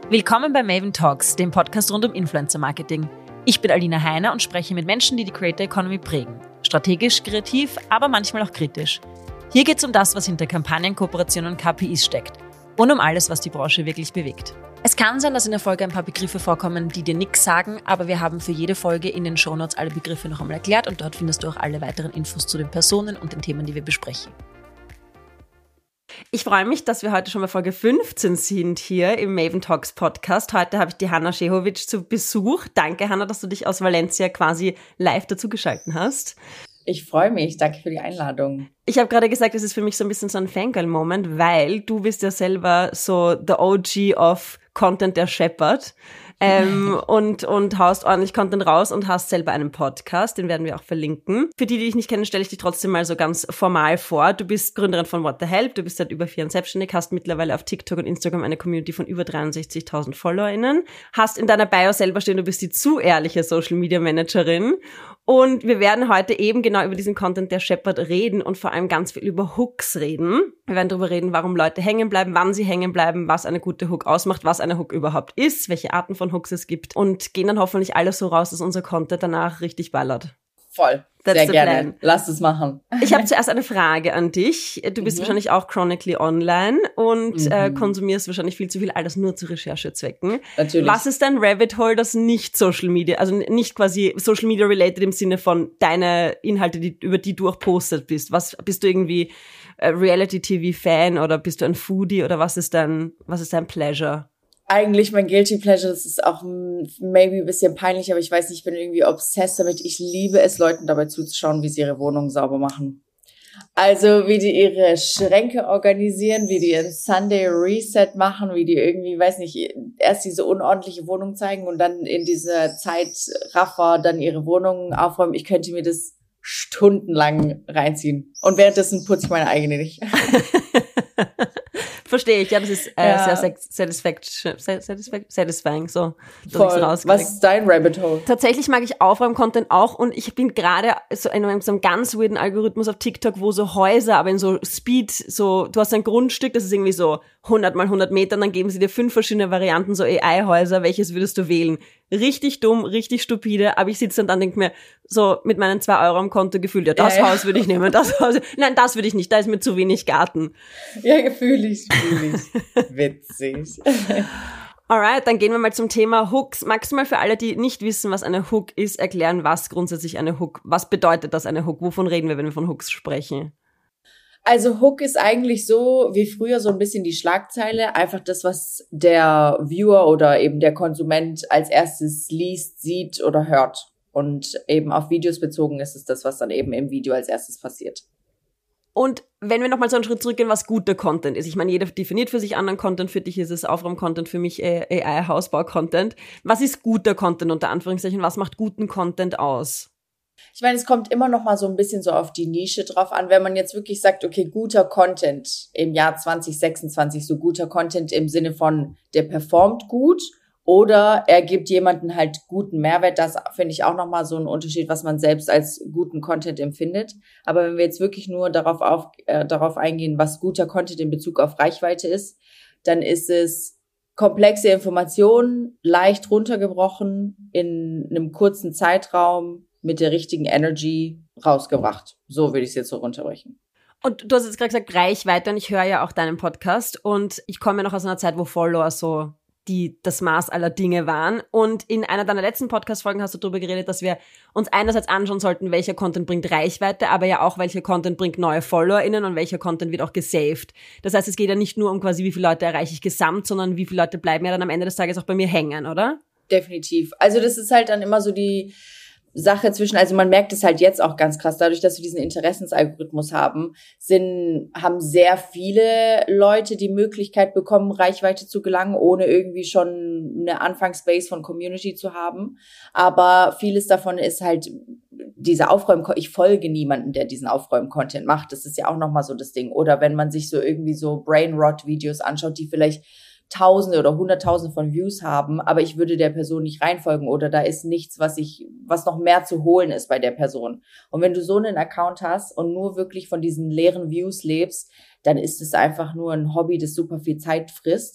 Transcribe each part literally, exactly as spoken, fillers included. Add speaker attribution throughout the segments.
Speaker 1: Willkommen bei Maven Talks, dem Podcast rund um Influencer Marketing. Ich bin Alina Heiner und spreche mit Menschen, die die Creator Economy prägen. Strategisch, kreativ, aber manchmal auch kritisch. Hier geht es um das, was hinter Kampagnen, Kooperationen und K P Is steckt. Und um alles, was die Branche wirklich bewegt. Es kann sein, dass in der Folge ein paar Begriffe vorkommen, die dir nichts sagen, aber wir haben für jede Folge in den Shownotes alle Begriffe noch einmal erklärt und dort findest du auch alle weiteren Infos zu den Personen und den Themen, die wir besprechen. Ich freue mich, dass wir heute schon bei Folge fünfzehn sind hier im Maven Talks Podcast. Heute habe ich die Hanna Schehovic zu Besuch. Danke, Hanna, dass du dich aus Valencia quasi live dazugeschalten hast.
Speaker 2: Ich freue mich. Danke für die Einladung.
Speaker 1: Ich habe gerade gesagt, es ist für mich so ein bisschen so ein Fangirl-Moment, weil du bist ja selber so the O G of Content, der scheppert. ähm, und, und haust ordentlich Content raus und hast selber einen Podcast, den werden wir auch verlinken. Für die, die dich nicht kennen, stelle ich dich trotzdem mal so ganz formal vor. Du bist Gründerin von What the Help, du bist seit über vier Jahren selbstständig, hast mittlerweile auf TikTok und Instagram eine Community von über dreiundsechzigtausend FollowerInnen, hast in deiner Bio selber stehen, du bist die zu ehrliche Social Media Managerin. Und wir werden heute eben genau über diesen Content, der scheppert, reden und vor allem ganz viel über Hooks reden. Wir werden darüber reden, warum Leute hängen bleiben, wann sie hängen bleiben, was eine gute Hook ausmacht, was eine Hook überhaupt ist, welche Arten von Hooks es gibt und gehen dann hoffentlich alles so raus, dass unser Content danach richtig ballert.
Speaker 2: Voll.
Speaker 1: That's
Speaker 2: Sehr gerne.
Speaker 1: Plan.
Speaker 2: Lass es machen.
Speaker 1: Ich habe zuerst eine Frage an dich. Du bist mhm. wahrscheinlich auch chronically online und mhm. äh, konsumierst wahrscheinlich viel zu viel, alles nur zu Recherchezwecken.
Speaker 2: Natürlich.
Speaker 1: Was ist dein Rabbit Hole, das nicht Social Media, also nicht quasi Social Media related im Sinne von deine Inhalte, die, über die du auch postet bist? Was bist du irgendwie äh, Reality-T V-Fan oder bist du ein Foodie oder was ist dein, was ist dein Pleasure?
Speaker 2: Eigentlich mein Guilty Pleasure, das ist auch maybe ein bisschen peinlich, aber ich weiß nicht, ich bin irgendwie obsessed damit. Ich liebe es, Leuten dabei zuzuschauen, wie sie ihre Wohnung sauber machen. Also wie die ihre Schränke organisieren, wie die ihren Sunday Reset machen, wie die irgendwie, weiß nicht, erst diese unordentliche Wohnung zeigen und dann in dieser Zeitraffer dann ihre Wohnung aufräumen. Ich könnte mir das stundenlang reinziehen. Und währenddessen putze ich meine eigene nicht.
Speaker 1: Verstehe ich, ja, das ist äh,
Speaker 2: ja.
Speaker 1: sehr satisfaction, satisfaction, satisfying, so.
Speaker 2: Voll. Was ist dein Rabbit Hole?
Speaker 1: Tatsächlich mag ich Aufräum-Content auch und ich bin gerade so in einem, so einem ganz weirden Algorithmus auf TikTok, wo so Häuser, aber in so Speed, so, du hast ein Grundstück, das ist irgendwie so hundert mal hundert Meter und dann geben sie dir fünf verschiedene Varianten, so A I-Häuser, welches würdest du wählen? Richtig dumm, richtig stupide, aber ich sitze dann und denke mir, so mit meinen zwei Euro am Konto gefühlt, ja, das ja, ja. Haus würde ich nehmen, das Haus, nein, das würde ich nicht, da ist mir zu wenig Garten.
Speaker 2: Ja, gefühle ich, fühle ich. Witzig.
Speaker 1: Alright, dann gehen wir mal zum Thema Hooks. Magst du mal für alle, die nicht wissen, was eine Hook ist, erklären, was grundsätzlich eine Hook, was bedeutet das eine Hook? Wovon reden wir, wenn wir von Hooks sprechen?
Speaker 2: Also Hook ist eigentlich so wie früher so ein bisschen die Schlagzeile, einfach das, was der Viewer oder eben der Konsument als erstes liest, sieht oder hört. Und eben auf Videos bezogen ist es das, was dann eben im Video als erstes passiert.
Speaker 1: Und wenn wir nochmal so einen Schritt zurückgehen, was guter Content ist. Ich meine, jeder definiert für sich anderen Content. Für dich ist es Aufräum-Content, für mich A I-Hausbau-Content. Was ist guter Content unter Anführungszeichen? Was macht guten Content aus?
Speaker 2: Ich meine, es kommt immer noch mal so ein bisschen so auf die Nische drauf an. Wenn man jetzt wirklich sagt, okay, guter Content im Jahr zwanzig sechsundzwanzig, so guter Content im Sinne von, der performt gut oder er gibt jemanden halt guten Mehrwert, das finde ich auch noch mal so ein Unterschied, was man selbst als guten Content empfindet. Aber wenn wir jetzt wirklich nur darauf auf, äh, darauf eingehen, was guter Content in Bezug auf Reichweite ist, dann ist es komplexe Informationen, leicht runtergebrochen, in einem kurzen Zeitraum, mit der richtigen Energy rausgebracht. So würde ich es jetzt so runterbrechen.
Speaker 1: Und du hast jetzt gerade gesagt Reichweite und ich höre ja auch deinen Podcast und ich komme ja noch aus einer Zeit, wo Follower so die das Maß aller Dinge waren und in einer deiner letzten Podcast-Folgen hast du darüber geredet, dass wir uns einerseits anschauen sollten, welcher Content bringt Reichweite, aber ja auch, welcher Content bringt neue FollowerInnen und welcher Content wird auch gesaved. Das heißt, es geht ja nicht nur um quasi, wie viele Leute erreiche ich gesamt, sondern wie viele Leute bleiben ja dann am Ende des Tages auch bei mir hängen, oder?
Speaker 2: Definitiv. Also das ist halt dann immer so die Sache zwischen, also man merkt es halt jetzt auch ganz krass, dadurch, dass wir diesen Interessensalgorithmus haben, sind, haben sehr viele Leute die Möglichkeit bekommen, Reichweite zu gelangen, ohne irgendwie schon eine Anfangsbase von Community zu haben. Aber vieles davon ist halt dieser Aufräum, ich folge niemanden, der diesen Aufräum-Content macht. Das ist ja auch nochmal so das Ding. Oder wenn man sich so irgendwie so Brainrot-Videos anschaut, die vielleicht Tausende oder Hunderttausende von Views haben, aber ich würde der Person nicht reinfolgen oder da ist nichts, was ich, was noch mehr zu holen ist bei der Person. Und wenn du so einen Account hast und nur wirklich von diesen leeren Views lebst, dann ist es einfach nur ein Hobby, das super viel Zeit frisst.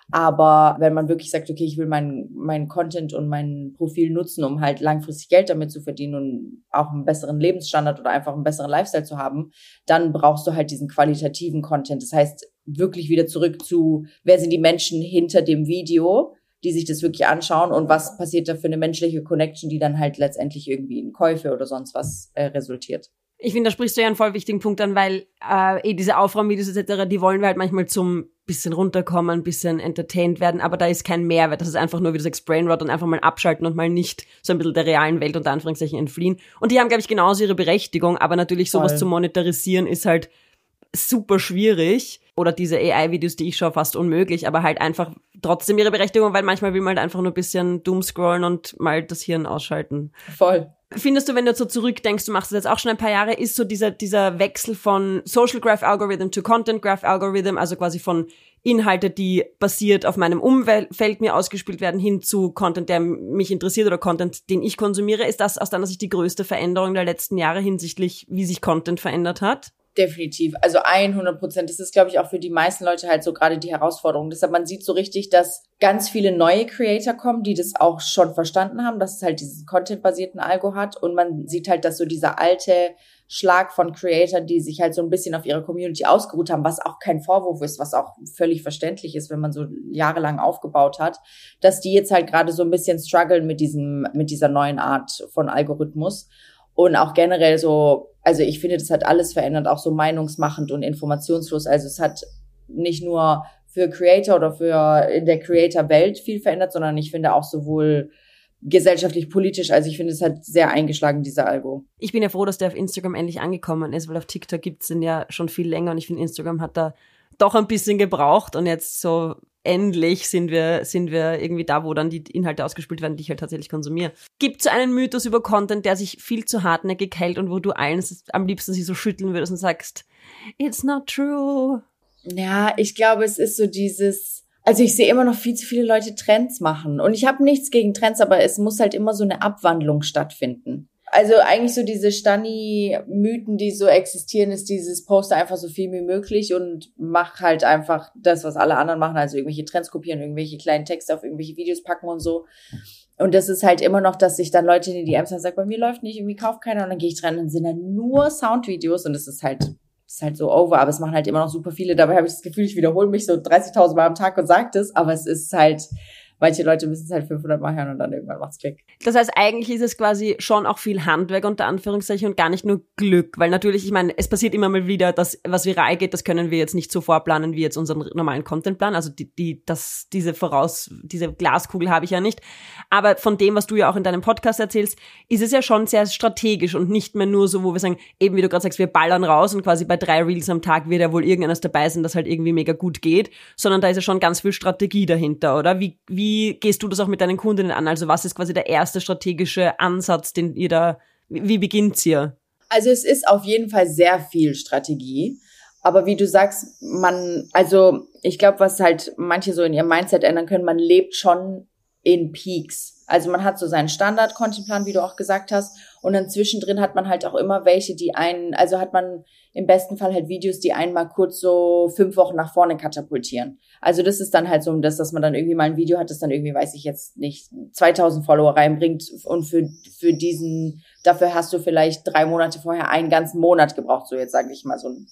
Speaker 2: Aber wenn man wirklich sagt, okay, ich will meinen meinen Content und mein Profil nutzen, um halt langfristig Geld damit zu verdienen und auch einen besseren Lebensstandard oder einfach einen besseren Lifestyle zu haben, dann brauchst du halt diesen qualitativen Content. Das heißt, wirklich wieder zurück zu, wer sind die Menschen hinter dem Video, die sich das wirklich anschauen und was passiert da für eine menschliche Connection, die dann halt letztendlich irgendwie in Käufe oder sonst was äh, resultiert.
Speaker 1: Ich finde, da sprichst du ja einen voll wichtigen Punkt an, weil äh, eh diese Aufräumvideos et cetera, die wollen wir halt manchmal zum bisschen runterkommen, ein bisschen entertained werden, aber da ist kein Mehrwert. Das ist einfach nur, wie du sagst, Brainrot und einfach mal abschalten und mal nicht so ein bisschen der realen Welt unter Anführungszeichen entfliehen. Und die haben, glaube ich, genauso ihre Berechtigung, aber natürlich sowas voll zu monetarisieren ist halt super schwierig. Oder diese A I-Videos, die ich schaue, fast unmöglich, aber halt einfach trotzdem ihre Berechtigung, weil manchmal will man halt einfach nur ein bisschen doomscrollen und mal das Hirn ausschalten.
Speaker 2: Voll.
Speaker 1: Findest du, wenn du jetzt so zurückdenkst, du machst das jetzt auch schon ein paar Jahre, ist so dieser dieser Wechsel von Social Graph Algorithm to Content Graph Algorithm, also quasi von Inhalte, die basiert auf meinem Umfeld mir ausgespielt werden, hin zu Content, der mich interessiert oder Content, den ich konsumiere, ist das aus deiner Sicht die größte Veränderung der letzten Jahre hinsichtlich, wie sich Content verändert hat?
Speaker 2: Definitiv. Also hundert Prozent. Das ist, glaube ich, auch für die meisten Leute halt so gerade die Herausforderung. Deshalb, man sieht so richtig, dass ganz viele neue Creator kommen, die das auch schon verstanden haben, dass es halt diesen Content-basierten Algo hat. Und man sieht halt, dass so dieser alte Schlag von Creatern, die sich halt so ein bisschen auf ihre Community ausgeruht haben, was auch kein Vorwurf ist, was auch völlig verständlich ist, wenn man so jahrelang aufgebaut hat, dass die jetzt halt gerade so ein bisschen strugglen mit diesem, mit dieser neuen Art von Algorithmus. Und auch generell so, also ich finde, das hat alles verändert, auch so meinungsmachend und informationslos. Also es hat nicht nur für Creator oder für in der Creator-Welt viel verändert, sondern ich finde auch sowohl gesellschaftlich, politisch. Also ich finde, es hat sehr eingeschlagen, dieser Algo.
Speaker 1: Ich bin ja froh, dass der auf Instagram endlich angekommen ist, weil auf TikTok gibt's den ja schon viel länger und ich finde, Instagram hat da doch ein bisschen gebraucht und jetzt so endlich sind wir sind wir irgendwie da, wo dann die Inhalte ausgespielt werden, die ich halt tatsächlich konsumiere. Gibt's so einen Mythos über Content, der sich viel zu hartnäckig hält und wo du allen am liebsten sich so schütteln würdest und sagst, it's not true?
Speaker 2: Ja, ich glaube, es ist so dieses, also ich sehe immer noch viel zu viele Leute Trends machen und ich habe nichts gegen Trends, aber es muss halt immer so eine Abwandlung stattfinden. Also eigentlich so diese Stani-Mythen, die so existieren, ist dieses Poste einfach so viel wie möglich und mach halt einfach das, was alle anderen machen, also irgendwelche Trends kopieren, irgendwelche kleinen Texte auf irgendwelche Videos packen und so. Und das ist halt immer noch, dass sich dann Leute in die D Ms haben, sagen, bei mir läuft nicht, irgendwie kauft keiner und dann gehe ich dran und sind dann nur Soundvideos und das ist halt, das ist halt so over, aber es machen halt immer noch super viele. Dabei habe ich das Gefühl, ich wiederhole mich so dreißigtausend Mal am Tag und sage das, aber es ist halt, manche Leute müssen es halt fünfhundert Mal hören und dann irgendwann macht's Klick.
Speaker 1: Das heißt, eigentlich ist es quasi schon auch viel Handwerk unter Anführungszeichen und gar nicht nur Glück, weil natürlich, ich meine, es passiert immer mal wieder, dass was viral geht, das können wir jetzt nicht so vorplanen wie jetzt unseren normalen Contentplan, also die, die, das, diese Voraus, diese Glaskugel habe ich ja nicht, aber von dem, was du ja auch in deinem Podcast erzählst, ist es ja schon sehr strategisch und nicht mehr nur so, wo wir sagen, eben wie du gerade sagst, wir ballern raus und quasi bei drei Reels am Tag wird ja wohl irgendeines dabei sein, das halt irgendwie mega gut geht, sondern da ist ja schon ganz viel Strategie dahinter, oder? Wie, wie Wie gehst du das auch mit deinen Kundinnen an? Also was ist quasi der erste strategische Ansatz, den ihr da, wie beginnt's hier?
Speaker 2: Also es ist auf jeden Fall sehr viel Strategie. Aber wie du sagst, man, also ich glaube, was halt manche so in ihrem Mindset ändern können, man lebt schon in Peaks. Also man hat so seinen Standard-Contentplan, wie du auch gesagt hast. Und dann zwischendrin hat man halt auch immer welche, die einen, also hat man im besten Fall halt Videos, die einen mal kurz so fünf Wochen nach vorne katapultieren. Also das ist dann halt so das, dass man dann irgendwie mal ein Video hat, das dann irgendwie, weiß ich jetzt nicht, zweitausend Follower reinbringt und für für diesen, dafür hast du vielleicht drei Monate vorher einen ganzen Monat gebraucht, so jetzt sage ich mal so ein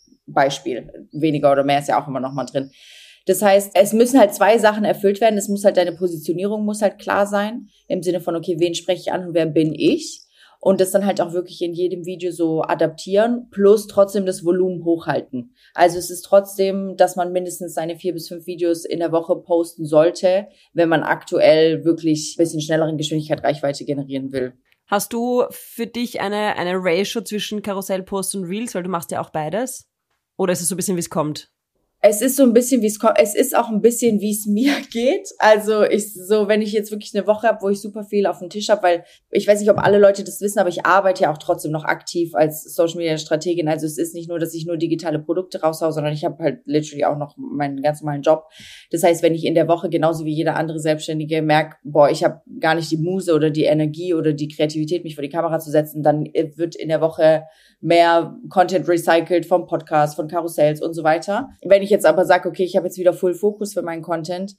Speaker 2: Beispiel. Weniger oder mehr ist ja auch immer noch mal drin. Das heißt, es müssen halt zwei Sachen erfüllt werden. Es muss halt, deine Positionierung muss halt klar sein, im Sinne von, okay, wen spreche ich an und wer bin ich? Und das dann halt auch wirklich in jedem Video so adaptieren, plus trotzdem das Volumen hochhalten. Also es ist trotzdem, dass man mindestens seine vier bis fünf Videos in der Woche posten sollte, wenn man aktuell wirklich ein bisschen schnelleren Geschwindigkeit Reichweite generieren will.
Speaker 1: Hast du für dich eine, eine Ratio zwischen Karussellposts und Reels, weil du machst ja auch beides? Oder ist es so ein bisschen, wie es kommt?
Speaker 2: Es ist so ein bisschen, wie es kommt. Es ist auch ein bisschen, wie es mir geht. Also ich so, wenn ich jetzt wirklich eine Woche habe, wo ich super viel auf dem Tisch habe, weil ich weiß nicht, ob alle Leute das wissen, aber ich arbeite ja auch trotzdem noch aktiv als Social Media Strategin. Also es ist nicht nur, dass ich nur digitale Produkte raushaue, sondern ich habe halt literally auch noch meinen ganz normalen Job. Das heißt, wenn ich in der Woche genauso wie jeder andere Selbstständige merke, boah, ich habe gar nicht die Muse oder die Energie oder die Kreativität, mich vor die Kamera zu setzen, dann wird in der Woche mehr Content recycelt vom Podcast, von Karussells und so weiter. Wenn ich ich jetzt aber sage, okay, ich habe jetzt wieder Full Fokus für meinen Content,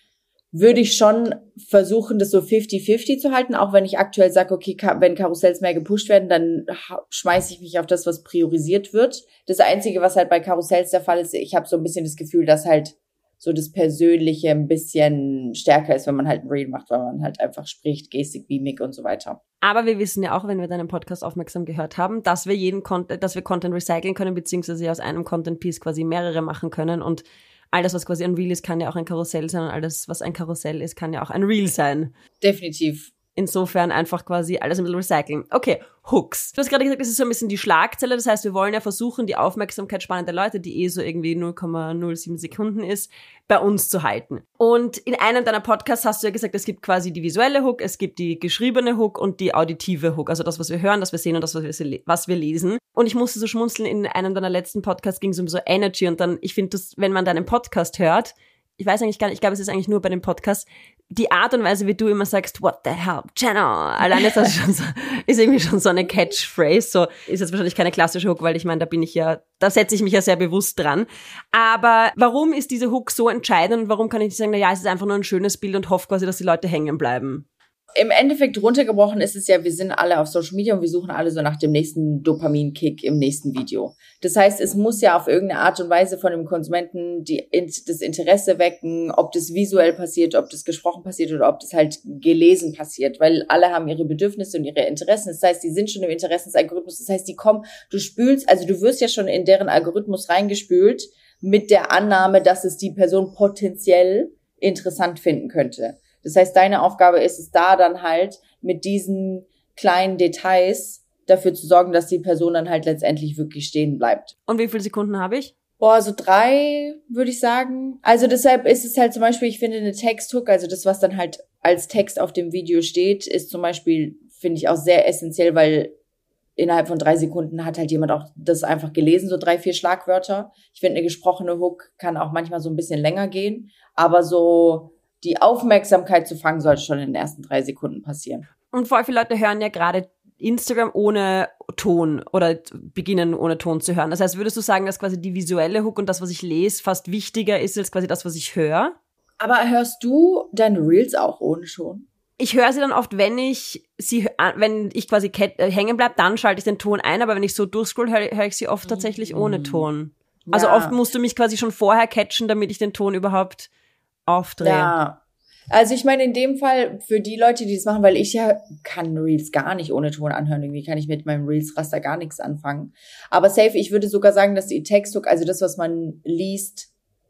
Speaker 2: würde ich schon versuchen, das so fifty fifty zu halten, auch wenn ich aktuell sage, okay, wenn Karussells mehr gepusht werden, dann schmeiße ich mich auf das, was priorisiert wird. Das Einzige, was halt bei Karussells der Fall ist, ich habe so ein bisschen das Gefühl, dass halt so das Persönliche ein bisschen stärker ist, wenn man halt ein Reel macht, weil man halt einfach spricht, Gestik, Mimik und so weiter.
Speaker 1: Aber wir wissen ja auch, wenn wir deinen Podcast aufmerksam gehört haben, dass wir jeden Content, dass wir Content recyceln können, beziehungsweise aus einem Content-Piece quasi mehrere machen können und alles, was quasi ein Reel ist, kann ja auch ein Karussell sein und alles, was ein Karussell ist, kann ja auch ein Reel sein.
Speaker 2: Definitiv.
Speaker 1: Insofern einfach quasi alles ein bisschen recyceln. Okay, Hooks. Du hast gerade gesagt, das ist so ein bisschen die Schlagzeile. Das heißt, wir wollen ja versuchen, die Aufmerksamkeit spannender Leute, die eh so irgendwie null Komma null sieben Sekunden ist, bei uns zu halten. Und in einem deiner Podcasts hast du ja gesagt, es gibt quasi die visuelle Hook, es gibt die geschriebene Hook und die auditive Hook. Also das, was wir hören, das wir sehen und das, was wir, was wir lesen. Und ich musste so schmunzeln, in einem deiner letzten Podcasts ging es um so Energy. Und dann, ich finde, dass, wenn man deinen Podcast hört, ich weiß eigentlich gar nicht, ich glaube, es ist eigentlich nur bei dem Podcast, die Art und Weise, wie du immer sagst, what the hell, Channel, allein ist das schon so, ist irgendwie schon so eine Catchphrase, so, ist jetzt wahrscheinlich keine klassische Hook, weil ich meine, da bin ich ja, da setze ich mich ja sehr bewusst dran. Aber warum ist diese Hook so entscheidend und warum kann ich nicht sagen, na ja, es ist einfach nur ein schönes Bild und hoffe quasi, dass die Leute hängen bleiben?
Speaker 2: Im Endeffekt runtergebrochen ist es ja, wir sind alle auf Social Media und wir suchen alle so nach dem nächsten Dopamin-Kick im nächsten Video. Das heißt, es muss ja auf irgendeine Art und Weise von dem Konsumenten die, das Interesse wecken, ob das visuell passiert, ob das gesprochen passiert oder ob das halt gelesen passiert, weil alle haben ihre Bedürfnisse und ihre Interessen. Das heißt, die sind schon im Interessensalgorithmus. Das heißt, die kommen, du spülst, also du wirst ja schon in deren Algorithmus reingespült mit der Annahme, dass es die Person potenziell interessant finden könnte. Das heißt, deine Aufgabe ist es da dann halt mit diesen kleinen Details dafür zu sorgen, dass die Person dann halt letztendlich wirklich stehen bleibt.
Speaker 1: Und wie viele Sekunden habe ich?
Speaker 2: Boah, so drei, würde ich sagen. Also deshalb ist es halt zum Beispiel, ich finde eine Texthook, also das, was dann halt als Text auf dem Video steht, ist zum Beispiel, finde ich auch sehr essentiell, weil innerhalb von drei Sekunden hat halt jemand auch das einfach gelesen, so drei, vier Schlagwörter. Ich finde, eine gesprochene Hook kann auch manchmal so ein bisschen länger gehen, aber so die Aufmerksamkeit zu fangen, sollte schon in den ersten drei Sekunden passieren.
Speaker 1: Und voll viele Leute hören ja gerade Instagram ohne Ton oder beginnen ohne Ton zu hören. Das heißt, würdest du sagen, dass quasi die visuelle Hook und das, was ich lese, fast wichtiger ist als quasi das, was ich höre?
Speaker 2: Aber hörst du deine Reels auch ohne Ton?
Speaker 1: Ich höre sie dann oft, wenn ich sie, wenn ich quasi hängen bleibe, dann schalte ich den Ton ein, aber wenn ich so durchscroll, höre hör ich sie oft tatsächlich mhm. ohne Ton. Also ja. Oft musst du mich quasi schon vorher catchen, damit ich den Ton überhaupt aufdrehen.
Speaker 2: Ja, also ich meine in dem Fall für die Leute, die das machen, weil ich ja kann Reels gar nicht ohne Ton anhören, irgendwie kann ich mit meinem Reels-Raster gar nichts anfangen. Aber safe, ich würde sogar sagen, dass die Texthook, also das, was man liest,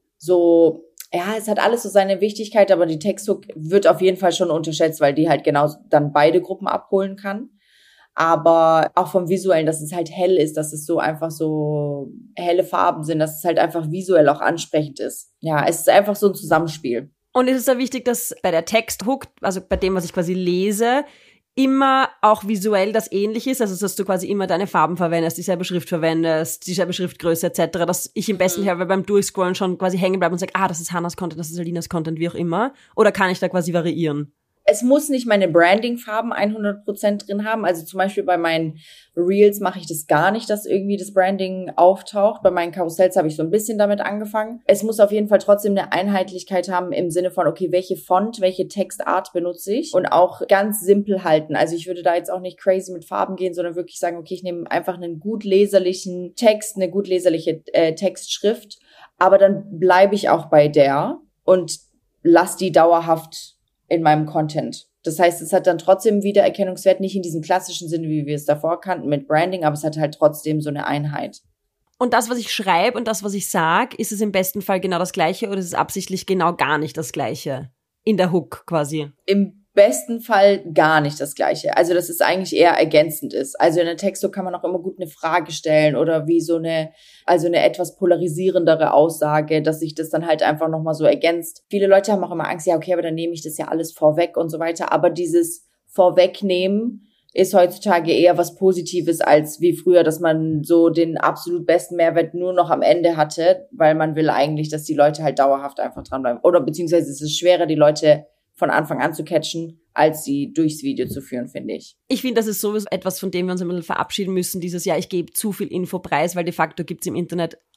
Speaker 2: so, ja, es hat alles so seine Wichtigkeit, aber die Texthook wird auf jeden Fall schon unterschätzt, weil die halt genau dann beide Gruppen abholen kann. Aber auch vom Visuellen, dass es halt hell ist, dass es so einfach so helle Farben sind, dass es halt einfach visuell auch ansprechend ist. Ja, es ist einfach so ein Zusammenspiel.
Speaker 1: Und ist es da wichtig, dass bei der Texthook, also bei dem, was ich quasi lese, immer auch visuell das ähnlich ist? Also, dass du quasi immer deine Farben verwendest, dieselbe Schrift verwendest, dieselbe Schriftgröße et cetera, dass ich im besten Fall beim Durchscrollen schon quasi hängen bleibe und sage, ah, das ist Hannas Content, das ist Alinas Content, wie auch immer. Oder kann ich da quasi variieren?
Speaker 2: Es muss nicht meine Branding-Farben hundert Prozent drin haben. Also zum Beispiel bei meinen Reels mache ich das gar nicht, dass irgendwie das Branding auftaucht. Bei meinen Karussells habe ich so ein bisschen damit angefangen. Es muss auf jeden Fall trotzdem eine Einheitlichkeit haben im Sinne von, okay, welche Font, welche Textart benutze ich? Und auch ganz simpel halten. Also ich würde da jetzt auch nicht crazy mit Farben gehen, sondern wirklich sagen, okay, ich nehme einfach einen gut leserlichen Text, eine gut leserliche äh, Textschrift. Aber dann bleibe ich auch bei der und lass die dauerhaft in meinem Content. Das heißt, es hat dann trotzdem Wiedererkennungswert, nicht in diesem klassischen Sinne, wie wir es davor kannten mit Branding, aber es hat halt trotzdem so eine Einheit.
Speaker 1: Und das, was ich schreibe und das, was ich sage, ist es im besten Fall genau das Gleiche oder ist es absichtlich genau gar nicht das Gleiche? In der Hook quasi.
Speaker 2: Im besten Fall gar nicht das Gleiche. Also, dass es eigentlich eher ergänzend ist. Also in der Texthook kann man auch immer gut eine Frage stellen oder wie so eine, also eine etwas polarisierendere Aussage, dass sich das dann halt einfach nochmal so ergänzt. Viele Leute haben auch immer Angst, ja, okay, aber dann nehme ich das ja alles vorweg und so weiter. Aber dieses Vorwegnehmen ist heutzutage eher was Positives als wie früher, dass man so den absolut besten Mehrwert nur noch am Ende hatte, weil man will eigentlich, dass die Leute halt dauerhaft einfach dranbleiben. Oder beziehungsweise es ist schwerer, die Leute von Anfang an zu catchen, als sie durchs Video zu führen, finde ich.
Speaker 1: Ich finde, das ist sowieso etwas, von dem wir uns ein bisschen verabschieden müssen, dieses Jahr, ich gebe zu viel Info preis, weil de facto gibt es im Internet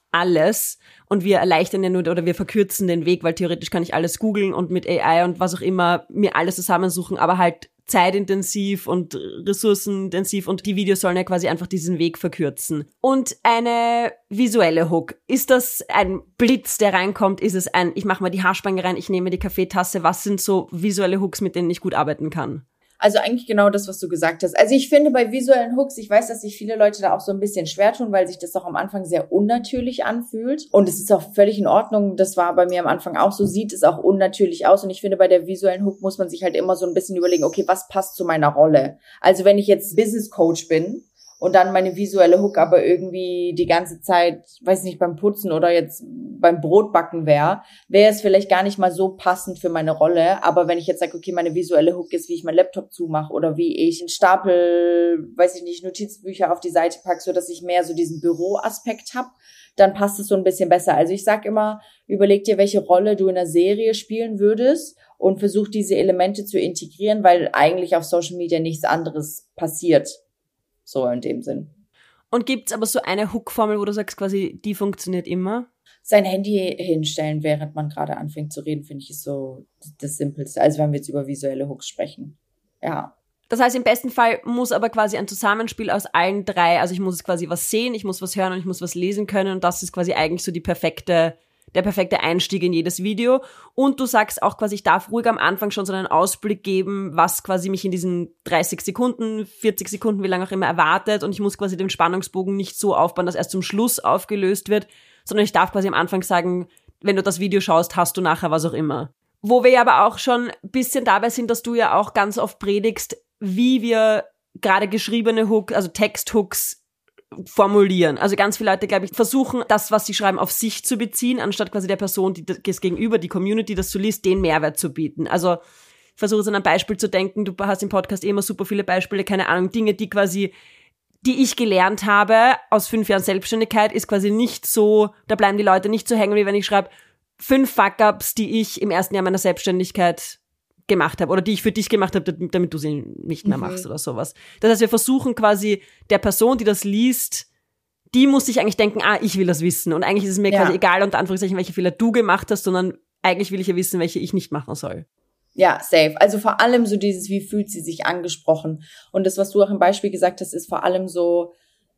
Speaker 1: alles und wir erleichtern ja nur oder wir verkürzen den Weg, weil theoretisch kann ich alles googeln und mit A I und was auch immer mir alles zusammensuchen, aber halt zeitintensiv und ressourcenintensiv und die Videos sollen ja quasi einfach diesen Weg verkürzen. Und eine visuelle Hook. Ist das ein Blitz, der reinkommt? Ist es ein, ich mache mal die Haarspange rein, ich nehme die Kaffeetasse? Was sind so visuelle Hooks, mit denen ich gut arbeiten kann?
Speaker 2: Also eigentlich genau das, was du gesagt hast. Also ich finde bei visuellen Hooks, ich weiß, dass sich viele Leute da auch so ein bisschen schwer tun, weil sich das doch am Anfang sehr unnatürlich anfühlt. Und es ist auch völlig in Ordnung. Das war bei mir am Anfang auch so, sieht es auch unnatürlich aus. Und ich finde, bei der visuellen Hook muss man sich halt immer so ein bisschen überlegen, okay, was passt zu meiner Rolle? Also wenn ich jetzt Business Coach bin, und dann meine visuelle Hook aber irgendwie die ganze Zeit, weiß nicht, beim Putzen oder jetzt beim Brotbacken wäre, wäre es vielleicht gar nicht mal so passend für meine Rolle. Aber wenn ich jetzt sage, okay, meine visuelle Hook ist, wie ich meinen Laptop zumache oder wie ich einen Stapel, weiß ich nicht, Notizbücher auf die Seite packe, so dass ich mehr so diesen Büroaspekt habe, dann passt es so ein bisschen besser. Also ich sag immer, überleg dir, welche Rolle du in einer Serie spielen würdest und versuch diese Elemente zu integrieren, weil eigentlich auf Social Media nichts anderes passiert. So in dem Sinn.
Speaker 1: Und gibt's aber so eine Hook-Formel, wo du sagst quasi, die funktioniert immer?
Speaker 2: Sein Handy hinstellen, während man gerade anfängt zu reden, finde ich, ist so das Simpelste. Also wenn wir jetzt über visuelle Hooks sprechen. Ja.
Speaker 1: Das heißt, im besten Fall muss aber quasi ein Zusammenspiel aus allen drei, also ich muss quasi was sehen, ich muss was hören und ich muss was lesen können und das ist quasi eigentlich so die perfekte der perfekte Einstieg in jedes Video. Und du sagst auch quasi, ich darf ruhig am Anfang schon so einen Ausblick geben, was quasi mich in diesen dreißig Sekunden, vierzig Sekunden, wie lange auch immer erwartet. Und ich muss quasi den Spannungsbogen nicht so aufbauen, dass erst zum Schluss aufgelöst wird, sondern ich darf quasi am Anfang sagen, wenn du das Video schaust, hast du nachher was auch immer. Wo wir ja aber auch schon ein bisschen dabei sind, dass du ja auch ganz oft predigst, wie wir gerade geschriebene Hooks, also Texthooks, formulieren. Also ganz viele Leute, glaube ich, versuchen, das, was sie schreiben, auf sich zu beziehen, anstatt quasi der Person, die das gegenüber, die Community, das du liest, den Mehrwert zu bieten. Also ich versuche es an ein Beispiel zu denken. Du hast im Podcast immer super viele Beispiele, keine Ahnung, Dinge, die quasi, die ich gelernt habe aus fünf Jahren Selbstständigkeit, ist quasi nicht so, da bleiben die Leute nicht so hängen, wie wenn ich schreibe, fünf Fuck-Ups, die ich im ersten Jahr meiner Selbstständigkeit gemacht habe oder die ich für dich gemacht habe, damit du sie nicht mehr machst mhm. oder sowas. Das heißt, wir versuchen quasi der Person, die das liest, die muss sich eigentlich denken, ah, ich will das wissen und eigentlich ist es mir ja. quasi egal, unter Anführungszeichen, welche Fehler du gemacht hast, sondern eigentlich will ich ja wissen, welche ich nicht machen soll.
Speaker 2: Ja, safe. Also vor allem so dieses, wie fühlt sie sich angesprochen und das, was du auch im Beispiel gesagt hast, ist vor allem so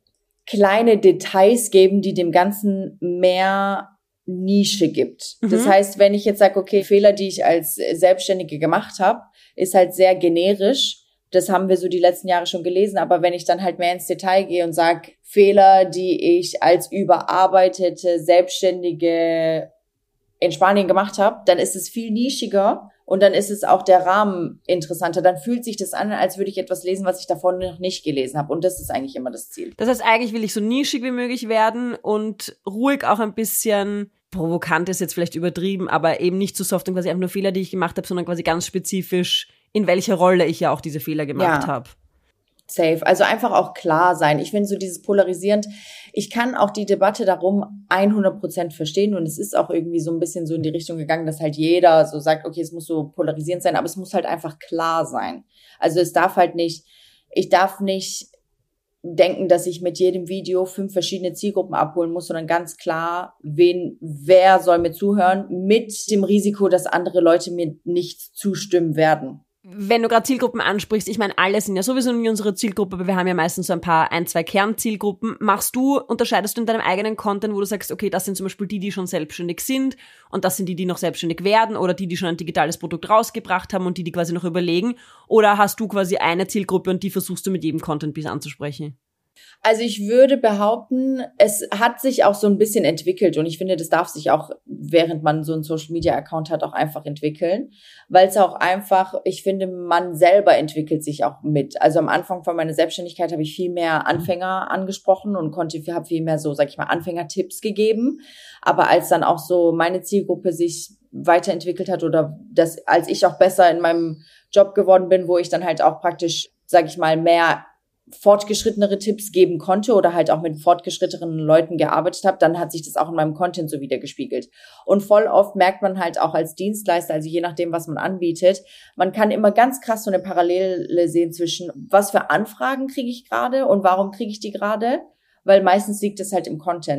Speaker 2: kleine Details geben, die dem Ganzen mehr Nische gibt. Mhm. Das heißt, wenn ich jetzt sage, okay, Fehler, die ich als Selbstständige gemacht habe, ist halt sehr generisch. Das haben wir so die letzten Jahre schon gelesen. Aber wenn ich dann halt mehr ins Detail gehe und sage, Fehler, die ich als überarbeitete Selbstständige in Spanien gemacht habe, dann ist es viel nischiger und dann ist es auch der Rahmen interessanter. Dann fühlt sich das an, als würde ich etwas lesen, was ich davor noch nicht gelesen habe. Und das ist eigentlich immer das Ziel.
Speaker 1: Das heißt, eigentlich will ich so nischig wie möglich werden und ruhig auch ein bisschen, provokant ist jetzt vielleicht übertrieben, aber eben nicht zu soft und quasi einfach nur Fehler, die ich gemacht habe, sondern quasi ganz spezifisch, in welcher Rolle ich ja auch diese Fehler gemacht ja. habe.
Speaker 2: Safe. Also einfach auch klar sein. Ich finde so dieses polarisierend, ich kann auch die Debatte darum hundert Prozent verstehen und es ist auch irgendwie so ein bisschen so in die Richtung gegangen, dass halt jeder so sagt, okay, es muss so polarisierend sein, aber es muss halt einfach klar sein. Also es darf halt nicht, ich darf nicht denken, dass ich mit jedem Video fünf verschiedene Zielgruppen abholen muss, sondern ganz klar, wen, wer soll mir zuhören, mit dem Risiko, dass andere Leute mir nicht zustimmen werden.
Speaker 1: Wenn du gerade Zielgruppen ansprichst, ich meine, alle sind ja sowieso nicht unsere Zielgruppe, aber wir haben ja meistens so ein paar, ein, zwei Kernzielgruppen. Machst du, unterscheidest du in deinem eigenen Content, wo du sagst, okay, das sind zum Beispiel die, die schon selbstständig sind und das sind die, die noch selbstständig werden oder die, die schon ein digitales Produkt rausgebracht haben und die, die quasi noch überlegen? Oder hast du quasi eine Zielgruppe und die versuchst du mit jedem Content bis anzusprechen?
Speaker 2: Also ich würde behaupten, es hat sich auch so ein bisschen entwickelt und ich finde, das darf sich auch, während man so einen Social-Media-Account hat, auch einfach entwickeln, weil es auch einfach, ich finde, man selber entwickelt sich auch mit. Also am Anfang von meiner Selbstständigkeit habe ich viel mehr Anfänger angesprochen und konnte, habe viel mehr so, sag ich mal, Anfängertipps gegeben, aber als dann auch so meine Zielgruppe sich weiterentwickelt hat oder das, als ich auch besser in meinem Job geworden bin, wo ich dann halt auch praktisch, sag ich mal, mehr fortgeschrittenere Tipps geben konnte oder halt auch mit fortgeschrittenen Leuten gearbeitet habe, dann hat sich das auch in meinem Content so wiedergespiegelt. Und voll oft merkt man halt auch als Dienstleister, also je nachdem, was man anbietet, man kann immer ganz krass so eine Parallele sehen zwischen, was für Anfragen kriege ich gerade und warum kriege ich die gerade, weil meistens liegt es halt im Content.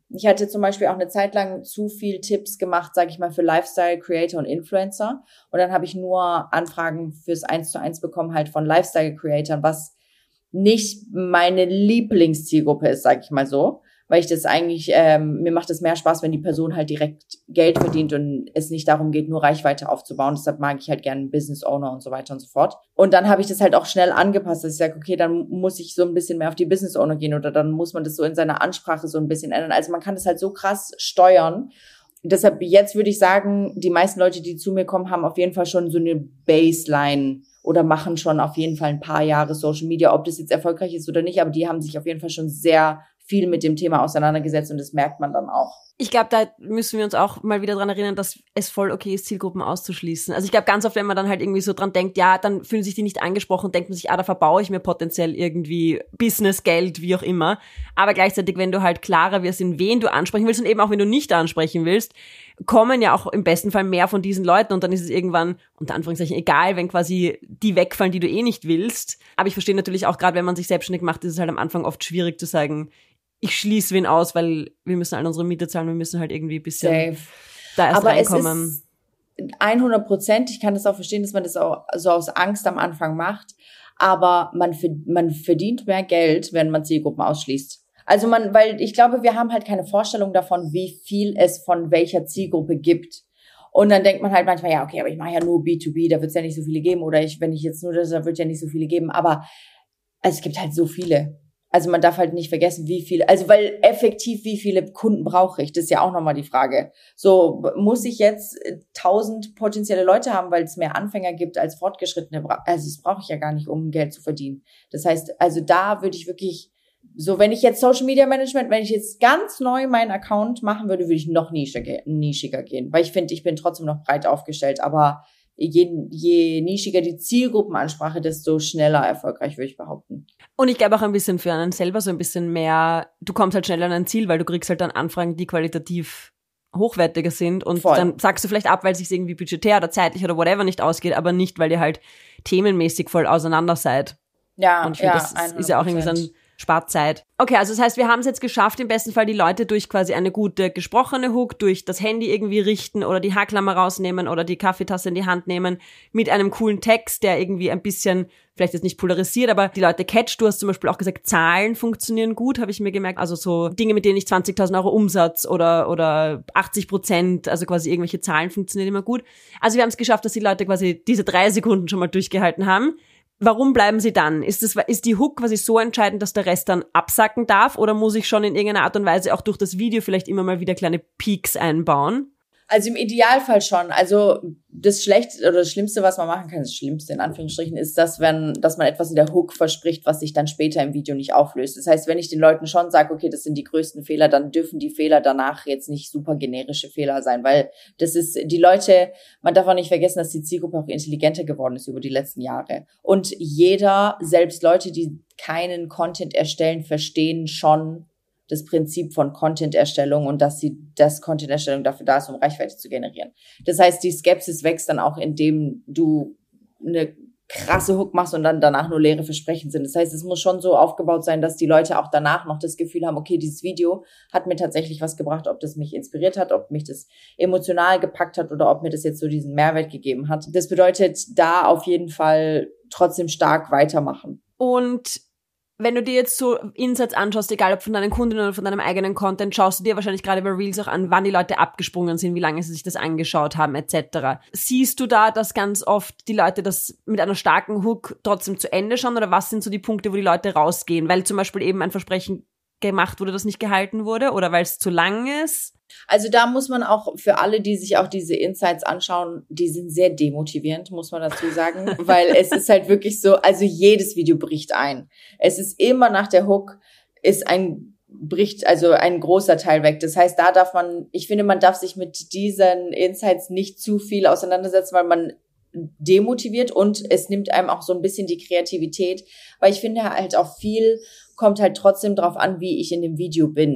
Speaker 2: Ich hatte zum Beispiel auch eine Zeit lang zu viel Tipps gemacht, sage ich mal, für Lifestyle-Creator und Influencer. Und dann habe ich nur Anfragen fürs eins zu eins bekommen, halt von Lifestyle-Creatoren, was nicht meine Lieblingszielgruppe ist, sage ich mal so. Weil ich das eigentlich, ähm, mir macht es mehr Spaß, wenn die Person halt direkt Geld verdient und es nicht darum geht, nur Reichweite aufzubauen. Deshalb mag ich halt gerne einen Business Owner und so weiter und so fort. Und dann habe ich das halt auch schnell angepasst, dass ich sage, okay, dann muss ich so ein bisschen mehr auf die Business Owner gehen oder dann muss man das so in seiner Ansprache so ein bisschen ändern. Also man kann das halt so krass steuern. Deshalb jetzt würde ich sagen, die meisten Leute, die zu mir kommen, haben auf jeden Fall schon so eine Baseline oder machen schon auf jeden Fall ein paar Jahre Social Media, ob das jetzt erfolgreich ist oder nicht, aber die haben sich auf jeden Fall schon sehr viel mit dem Thema auseinandergesetzt und das merkt man dann auch.
Speaker 1: Ich glaube, da müssen wir uns auch mal wieder dran erinnern, dass es voll okay ist, Zielgruppen auszuschließen. Also ich glaube, ganz oft, wenn man dann halt irgendwie so dran denkt, ja, dann fühlen sich die nicht angesprochen, denkt man sich, ah, da verbaue ich mir potenziell irgendwie Business, Geld, wie auch immer. Aber gleichzeitig, wenn du halt klarer wirst, in wen du ansprechen willst und eben auch, wenn du nicht ansprechen willst, kommen ja auch im besten Fall mehr von diesen Leuten und dann ist es irgendwann, unter Anführungszeichen, egal, wenn quasi die wegfallen, die du eh nicht willst. Aber ich verstehe natürlich auch, gerade wenn man sich selbstständig macht, ist es halt am Anfang oft schwierig zu sagen, ich schließe wen aus, weil wir müssen alle unsere Miete zahlen, wir müssen halt irgendwie ein bisschen Safe. Da erst
Speaker 2: Aber
Speaker 1: reinkommen.
Speaker 2: Es ist hundert Prozent, ich kann das auch verstehen, dass man das auch so aus Angst am Anfang macht, aber man, man verdient mehr Geld, wenn man Zielgruppen ausschließt. Also man, weil ich glaube, wir haben halt keine Vorstellung davon, wie viel es von welcher Zielgruppe gibt. Und dann denkt man halt manchmal, ja, okay, aber ich mache ja nur B zwei B, da wird es ja nicht so viele geben. Oder ich, wenn ich jetzt nur das, da wird es ja nicht so viele geben. Aber also es gibt halt so viele. Also man darf halt nicht vergessen, wie viele, also weil effektiv, wie viele Kunden brauche ich? Das ist ja auch nochmal die Frage. So, muss ich jetzt tausend potenzielle Leute haben, weil es mehr Anfänger gibt als Fortgeschrittene? Also das brauche ich ja gar nicht, um Geld zu verdienen. Das heißt, also da würde ich wirklich, so wenn ich jetzt Social Media Management, wenn ich jetzt ganz neu meinen Account machen würde, würde ich noch nischiger, nischiger gehen. Weil ich finde, ich bin trotzdem noch breit aufgestellt, aber Je, je nischiger die Zielgruppenansprache, desto schneller erfolgreich, würde ich behaupten.
Speaker 1: Und ich glaube auch ein bisschen für einen selber so ein bisschen mehr, du kommst halt schneller an ein Ziel, weil du kriegst halt dann Anfragen, die qualitativ hochwertiger sind und Voll. Dann sagst du vielleicht ab, weil es sich irgendwie budgetär oder zeitlich oder whatever nicht ausgeht, aber nicht, weil ihr halt themenmäßig voll auseinander seid.
Speaker 2: Ja,
Speaker 1: und ich finde,
Speaker 2: ja,
Speaker 1: das ist, ist ja auch irgendwie so ein spart Zeit. Okay, also das heißt, wir haben es jetzt geschafft, im besten Fall die Leute durch quasi eine gute gesprochene Hook, durch das Handy irgendwie richten oder die Haarklammer rausnehmen oder die Kaffeetasse in die Hand nehmen, mit einem coolen Text, der irgendwie ein bisschen, vielleicht jetzt nicht polarisiert, aber die Leute catcht. Du hast zum Beispiel auch gesagt, Zahlen funktionieren gut, habe ich mir gemerkt. Also so Dinge, mit denen ich zwanzigtausend Euro Umsatz oder oder achtzig Prozent, also quasi irgendwelche Zahlen funktionieren immer gut. Also wir haben es geschafft, dass die Leute quasi diese drei Sekunden schon mal durchgehalten haben. Warum bleiben sie dann? Ist das, ist die Hook quasi so entscheidend, dass der Rest dann absacken darf? Oder muss ich schon in irgendeiner Art und Weise auch durch das Video vielleicht immer mal wieder kleine Peaks einbauen?
Speaker 2: Also im Idealfall schon. Also das Schlechte oder das Schlimmste, was man machen kann, das Schlimmste in Anführungsstrichen, ist, dass wenn, dass man etwas in der Hook verspricht, was sich dann später im Video nicht auflöst. Das heißt, wenn ich den Leuten schon sage, okay, das sind die größten Fehler, dann dürfen die Fehler danach jetzt nicht super generische Fehler sein, weil das ist, die Leute, man darf auch nicht vergessen, dass die Zielgruppe auch intelligenter geworden ist über die letzten Jahre. Und jeder, selbst Leute, die keinen Content erstellen, verstehen schon das Prinzip von Content-Erstellung und dass sie das Content-Erstellung dafür da ist, um Reichweite zu generieren. Das heißt, die Skepsis wächst dann auch, indem du eine krasse Hook machst und dann danach nur leere Versprechen sind. Das heißt, es muss schon so aufgebaut sein, dass die Leute auch danach noch das Gefühl haben, okay, dieses Video hat mir tatsächlich was gebracht, ob das mich inspiriert hat, ob mich das emotional gepackt hat oder ob mir das jetzt so diesen Mehrwert gegeben hat. Das bedeutet, da auf jeden Fall trotzdem stark weitermachen.
Speaker 1: Und wenn du dir jetzt so Insights anschaust, egal ob von deinen Kundinnen oder von deinem eigenen Content, schaust du dir wahrscheinlich gerade bei Reels auch an, wann die Leute abgesprungen sind, wie lange sie sich das angeschaut haben, et cetera. Siehst du da, dass ganz oft die Leute das mit einer starken Hook trotzdem zu Ende schauen oder was sind so die Punkte, wo die Leute rausgehen? Weil zum Beispiel eben ein Versprechen gemacht wurde, das nicht gehalten wurde oder weil es zu lang ist?
Speaker 2: Also da muss man auch für alle, die sich auch diese Insights anschauen, die sind sehr demotivierend, muss man dazu sagen, weil es ist halt wirklich so, also jedes Video bricht ein. Es ist immer nach der Hook, ist ein bricht also ein großer Teil weg. Das heißt, da darf man, ich finde, man darf sich mit diesen Insights nicht zu viel auseinandersetzen, weil man demotiviert und es nimmt einem auch so ein bisschen die Kreativität, weil ich finde halt auch viel kommt halt trotzdem drauf an, wie ich in dem Video bin.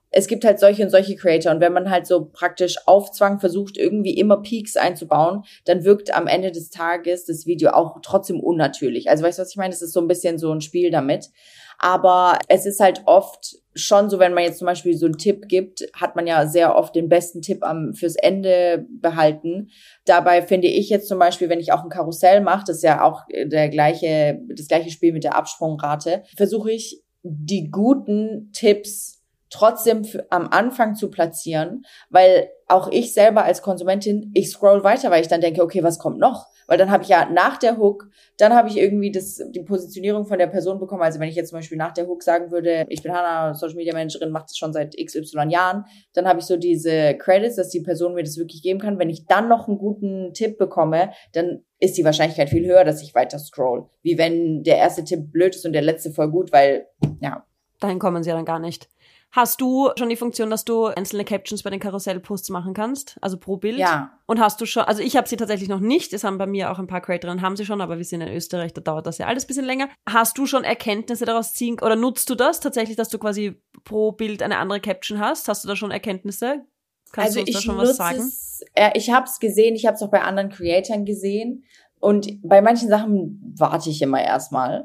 Speaker 2: es gibt halt solche und solche Creator und wenn man halt so praktisch auf Zwang versucht, irgendwie immer Peaks einzubauen, dann wirkt am Ende des Tages das Video auch trotzdem unnatürlich. Also weißt du, was ich meine? Es ist so ein bisschen so ein Spiel damit. Aber es ist halt oft schon so, wenn man jetzt zum Beispiel so einen Tipp gibt, hat man ja sehr oft den besten Tipp am fürs Ende behalten. Dabei finde ich jetzt zum Beispiel, wenn ich auch ein Karussell mache, das ist ja auch der gleiche, das gleiche Spiel mit der Absprungrate, versuche ich die guten Tipps trotzdem für, am Anfang zu platzieren, weil auch ich selber als Konsumentin, ich scroll weiter, weil ich dann denke, okay, was kommt noch? Weil dann habe ich ja nach der Hook, dann habe ich irgendwie das die Positionierung von der Person bekommen. Also wenn ich jetzt zum Beispiel nach der Hook sagen würde, ich bin Hannah, Social Media Managerin, mache das schon seit X Y Jahren, dann habe ich so diese Credits, dass die Person mir das wirklich geben kann. Wenn ich dann noch einen guten Tipp bekomme, dann ist die Wahrscheinlichkeit viel höher, dass ich weiter scroll. Wie wenn der erste Tipp blöd ist und der letzte voll gut, weil, ja.
Speaker 1: Dahin kommen sie ja dann gar nicht. Hast du schon die Funktion, dass du einzelne Captions bei den Karussell-Posts machen kannst? Also pro Bild?
Speaker 2: Ja.
Speaker 1: Und hast du schon, also ich habe sie tatsächlich noch nicht, das haben bei mir auch ein paar Creatorinnen, haben sie schon, aber wir sind in Österreich, da dauert das ja alles ein bisschen länger. Hast du schon Erkenntnisse daraus ziehen, oder nutzt du das tatsächlich, dass du quasi pro Bild eine andere Caption hast? Hast du da schon Erkenntnisse? Kannst
Speaker 2: also
Speaker 1: du uns
Speaker 2: ich
Speaker 1: da schon was sagen?
Speaker 2: Es, äh, ich habe es gesehen, ich habe es auch bei anderen Creatoren gesehen und bei manchen Sachen warte ich immer erstmal,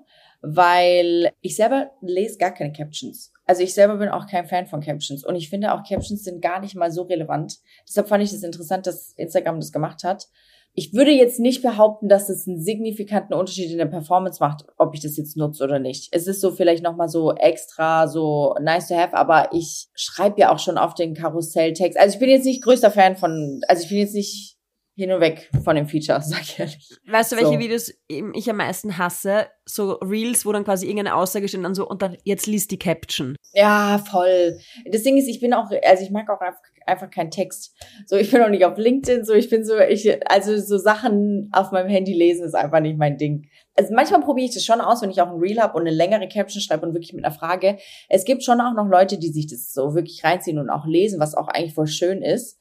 Speaker 2: weil ich selber lese gar keine Captions. Also ich selber bin auch kein Fan von Captions und ich finde auch Captions sind gar nicht mal so relevant. Deshalb fand ich es das interessant, dass Instagram das gemacht hat. Ich würde jetzt nicht behaupten, dass es einen signifikanten Unterschied in der Performance macht, ob ich das jetzt nutze oder nicht. Es ist so vielleicht nochmal so extra, so nice to have, aber ich schreibe ja auch schon auf den Karusselltext. Also ich bin jetzt nicht größter Fan von, also ich bin jetzt nicht hin und weg von dem Feature, sag ich ehrlich.
Speaker 1: Weißt du, welche
Speaker 2: so.
Speaker 1: Videos ich am meisten hasse? So Reels, wo dann quasi irgendeine Aussage steht und dann so, und dann jetzt liest die Caption.
Speaker 2: Ja, voll. Das Ding ist, ich bin auch, also ich mag auch einfach, einfach keinen Text. So, ich bin auch nicht auf LinkedIn, so, ich bin so, ich, also so Sachen auf meinem Handy lesen ist einfach nicht mein Ding. Also manchmal probiere ich das schon aus, wenn ich auch ein Reel habe und eine längere Caption schreibe und wirklich mit einer Frage. Es gibt schon auch noch Leute, die sich das so wirklich reinziehen und auch lesen, was auch eigentlich voll schön ist.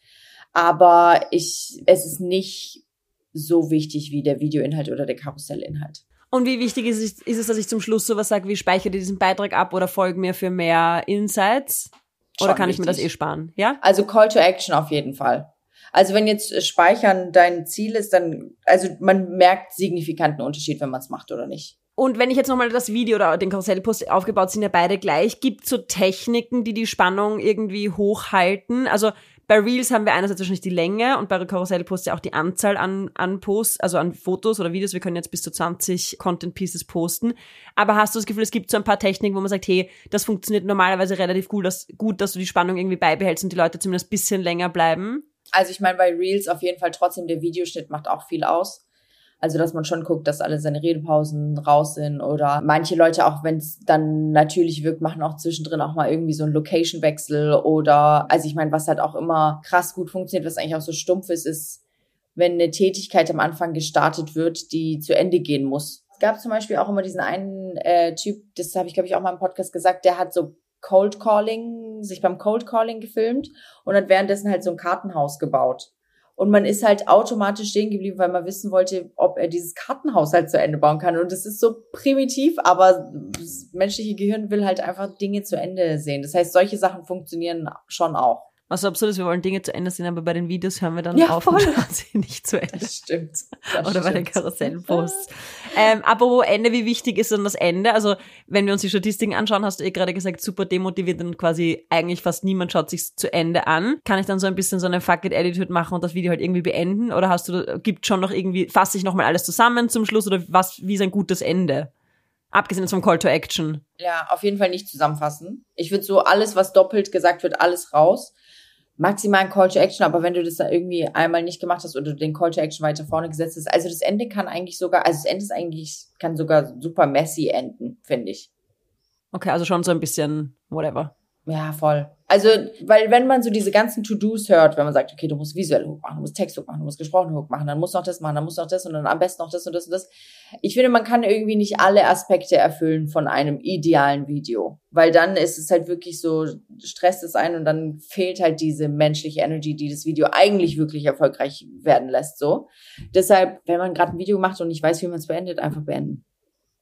Speaker 2: Aber ich, es ist nicht so wichtig wie der Videoinhalt oder der Karussellinhalt.
Speaker 1: Und wie wichtig ist es, ist es, dass ich zum Schluss sowas sage, wie speichere dir diesen Beitrag ab oder folge mir für mehr Insights? Oder
Speaker 2: Schon
Speaker 1: kann ich mir das
Speaker 2: wichtig.
Speaker 1: eh sparen? Ja?
Speaker 2: Also Call to Action auf jeden Fall. Also wenn jetzt Speichern dein Ziel ist, dann, also man merkt signifikanten Unterschied, wenn man es macht oder nicht.
Speaker 1: Und wenn ich jetzt nochmal das Video oder den Karussellpost aufgebaut, sind ja beide gleich. Gibt es so Techniken, die die Spannung irgendwie hochhalten? Also bei Reels haben wir einerseits wahrscheinlich die Länge und bei Karussellposts ja auch die Anzahl an, an Posts, also an Fotos oder Videos. Wir können jetzt bis zu zwanzig Content Pieces posten. Aber hast du das Gefühl, es gibt so ein paar Techniken, wo man sagt, hey, das funktioniert normalerweise relativ gut, dass, gut, dass du die Spannung irgendwie beibehältst und die Leute zumindest ein bisschen länger bleiben?
Speaker 2: Also ich meine, bei Reels auf jeden Fall trotzdem der Videoschnitt macht auch viel aus. Also, dass man schon guckt, dass alle seine Redepausen raus sind oder manche Leute, auch wenn es dann natürlich wirkt, machen auch zwischendrin auch mal irgendwie so einen Location-Wechsel oder, also ich meine, was halt auch immer krass gut funktioniert, was eigentlich auch so stumpf ist, ist, wenn eine Tätigkeit am Anfang gestartet wird, die zu Ende gehen muss. Es gab zum Beispiel auch immer diesen einen äh, Typ, das habe ich, glaube ich, auch mal im Podcast gesagt, der hat so Cold Calling, sich beim Cold Calling gefilmt und hat währenddessen halt so ein Kartenhaus gebaut. Und man ist halt automatisch stehen geblieben, weil man wissen wollte, ob er dieses Kartenhaus halt zu Ende bauen kann. Und das ist so primitiv, aber das menschliche Gehirn will halt einfach Dinge zu Ende sehen. Das heißt, solche Sachen funktionieren schon auch.
Speaker 1: Was so absurd ist, wir wollen Dinge zu Ende sehen, aber bei den Videos hören wir dann
Speaker 2: Ja,
Speaker 1: auf
Speaker 2: voll.
Speaker 1: und schauen sie nicht zu Ende.
Speaker 2: Das stimmt. Das
Speaker 1: Oder bei den
Speaker 2: stimmt.
Speaker 1: Karussellposts. ähm, apropos Ende, wie wichtig ist dann das Ende? Also, wenn wir uns die Statistiken anschauen, hast du eh gerade gesagt, super demotiviert und quasi eigentlich fast niemand schaut sich zu Ende an. Kann ich dann so ein bisschen so eine Fuck-it-Attitude machen und das Video halt irgendwie beenden? Oder hast du, gibt schon noch irgendwie, fasse ich nochmal alles zusammen zum Schluss oder was, wie ist ein gutes Ende? Abgesehen vom Call to Action.
Speaker 2: Ja, auf jeden Fall nicht zusammenfassen. Ich würde so alles, was doppelt gesagt wird, alles raus. Maximal ein Call to Action, aber wenn du das dann irgendwie einmal nicht gemacht hast oder du den Call to Action weiter vorne gesetzt hast, also das Ende kann eigentlich sogar, also das Ende ist eigentlich, kann sogar super messy enden, finde ich.
Speaker 1: Okay, also schon so ein bisschen whatever.
Speaker 2: Ja, voll. Also, weil wenn man so diese ganzen To-Dos hört, wenn man sagt, okay, du musst visuelle Hook machen, du musst Text-Hook machen, du musst gesprochene Hook machen, dann musst du noch das machen, dann musst du noch das und dann am besten noch das und das und das. Ich finde, man kann irgendwie nicht alle Aspekte erfüllen von einem idealen Video, weil dann ist es halt wirklich so, stresst es ein und dann fehlt halt diese menschliche Energy, die das Video eigentlich wirklich erfolgreich werden lässt, so. Deshalb, wenn man gerade ein Video macht und nicht weiß, wie man es beendet, einfach beenden.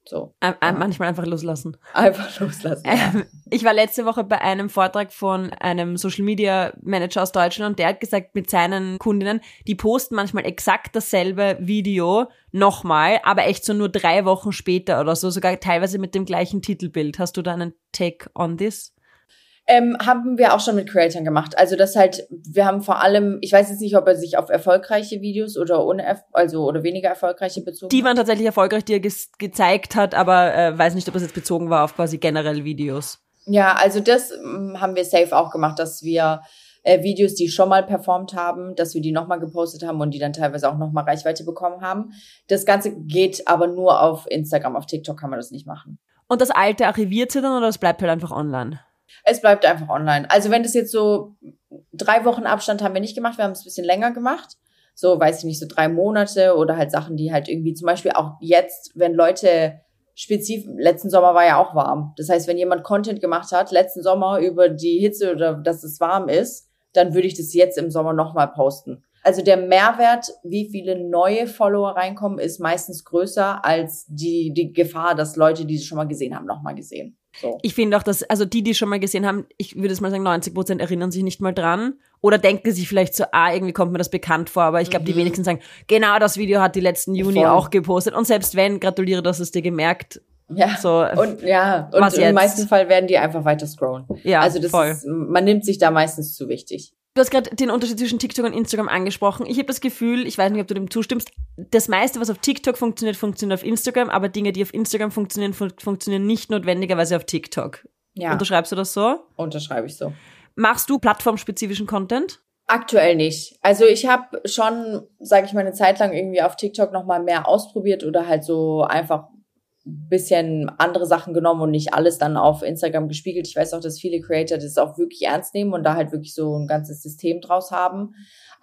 Speaker 2: So.
Speaker 1: Ein, ein, manchmal einfach loslassen.
Speaker 2: Einfach loslassen. Ja.
Speaker 1: Ähm, ich war letzte Woche bei einem Vortrag von einem Social Media Manager aus Deutschland und der hat gesagt, mit seinen Kundinnen, die posten manchmal exakt dasselbe Video nochmal, aber echt so nur drei Wochen später oder so, sogar teilweise mit dem gleichen Titelbild. Hast du da einen Take on this?
Speaker 2: Ähm, haben wir auch schon mit Creatoren gemacht. Also das halt, wir haben vor allem, ich weiß jetzt nicht, ob er sich auf erfolgreiche Videos oder ohne, also oder weniger erfolgreiche bezogen
Speaker 1: Die
Speaker 2: hat.
Speaker 1: waren tatsächlich erfolgreich, die er ge- gezeigt hat, aber äh, weiß nicht, ob es jetzt bezogen war auf quasi generell Videos.
Speaker 2: Ja, also das ähm, haben wir safe auch gemacht, dass wir äh, Videos, die schon mal performt haben, dass wir die nochmal gepostet haben und die dann teilweise auch nochmal Reichweite bekommen haben. Das Ganze geht aber nur auf Instagram, auf TikTok kann man das nicht machen.
Speaker 1: Und das alte archiviert sie dann oder es bleibt halt einfach online?
Speaker 2: Es bleibt einfach online. Also wenn das jetzt so drei Wochen Abstand haben wir nicht gemacht, wir haben es ein bisschen länger gemacht. So, weiß ich nicht, so drei Monate oder halt Sachen, die halt irgendwie zum Beispiel auch jetzt, wenn Leute spezifisch, letzten Sommer war ja auch warm. Das heißt, wenn jemand Content gemacht hat, letzten Sommer über die Hitze oder dass es warm ist, dann würde ich das jetzt im Sommer nochmal posten. Also der Mehrwert, wie viele neue Follower reinkommen, ist meistens größer als die, die Gefahr, dass Leute, die es schon mal gesehen haben, nochmal gesehen. So.
Speaker 1: Ich finde auch, dass, also die, die schon mal gesehen haben, ich würde es mal sagen, neunzig Prozent erinnern sich nicht mal dran oder denken sich vielleicht so, ah, irgendwie kommt mir das bekannt vor, aber ich glaube, mhm. die wenigsten sagen, genau das Video hat die letzten Juni Voll. auch gepostet und selbst wenn, gratuliere, dass es dir gemerkt.
Speaker 2: Ja, so, und ja, und im meisten Fall werden die einfach weiter scrollen. Ja, also das voll. Ist, man nimmt sich da meistens zu wichtig.
Speaker 1: Du hast gerade den Unterschied zwischen TikTok und Instagram angesprochen. Ich habe das Gefühl, ich weiß nicht, ob du dem zustimmst, das meiste, was auf TikTok funktioniert, funktioniert auf Instagram, aber Dinge, die auf Instagram funktionieren, fun- funktionieren nicht notwendigerweise auf TikTok. Ja. Unterschreibst du das so?
Speaker 2: Unterschreibe ich so.
Speaker 1: Machst du plattformspezifischen Content?
Speaker 2: Aktuell nicht. Also ich habe schon, sage ich mal, eine Zeit lang irgendwie auf TikTok nochmal mehr ausprobiert oder halt so einfach bisschen andere Sachen genommen und nicht alles dann auf Instagram gespiegelt. Ich weiß auch, dass viele Creator das auch wirklich ernst nehmen und da halt wirklich so ein ganzes System draus haben.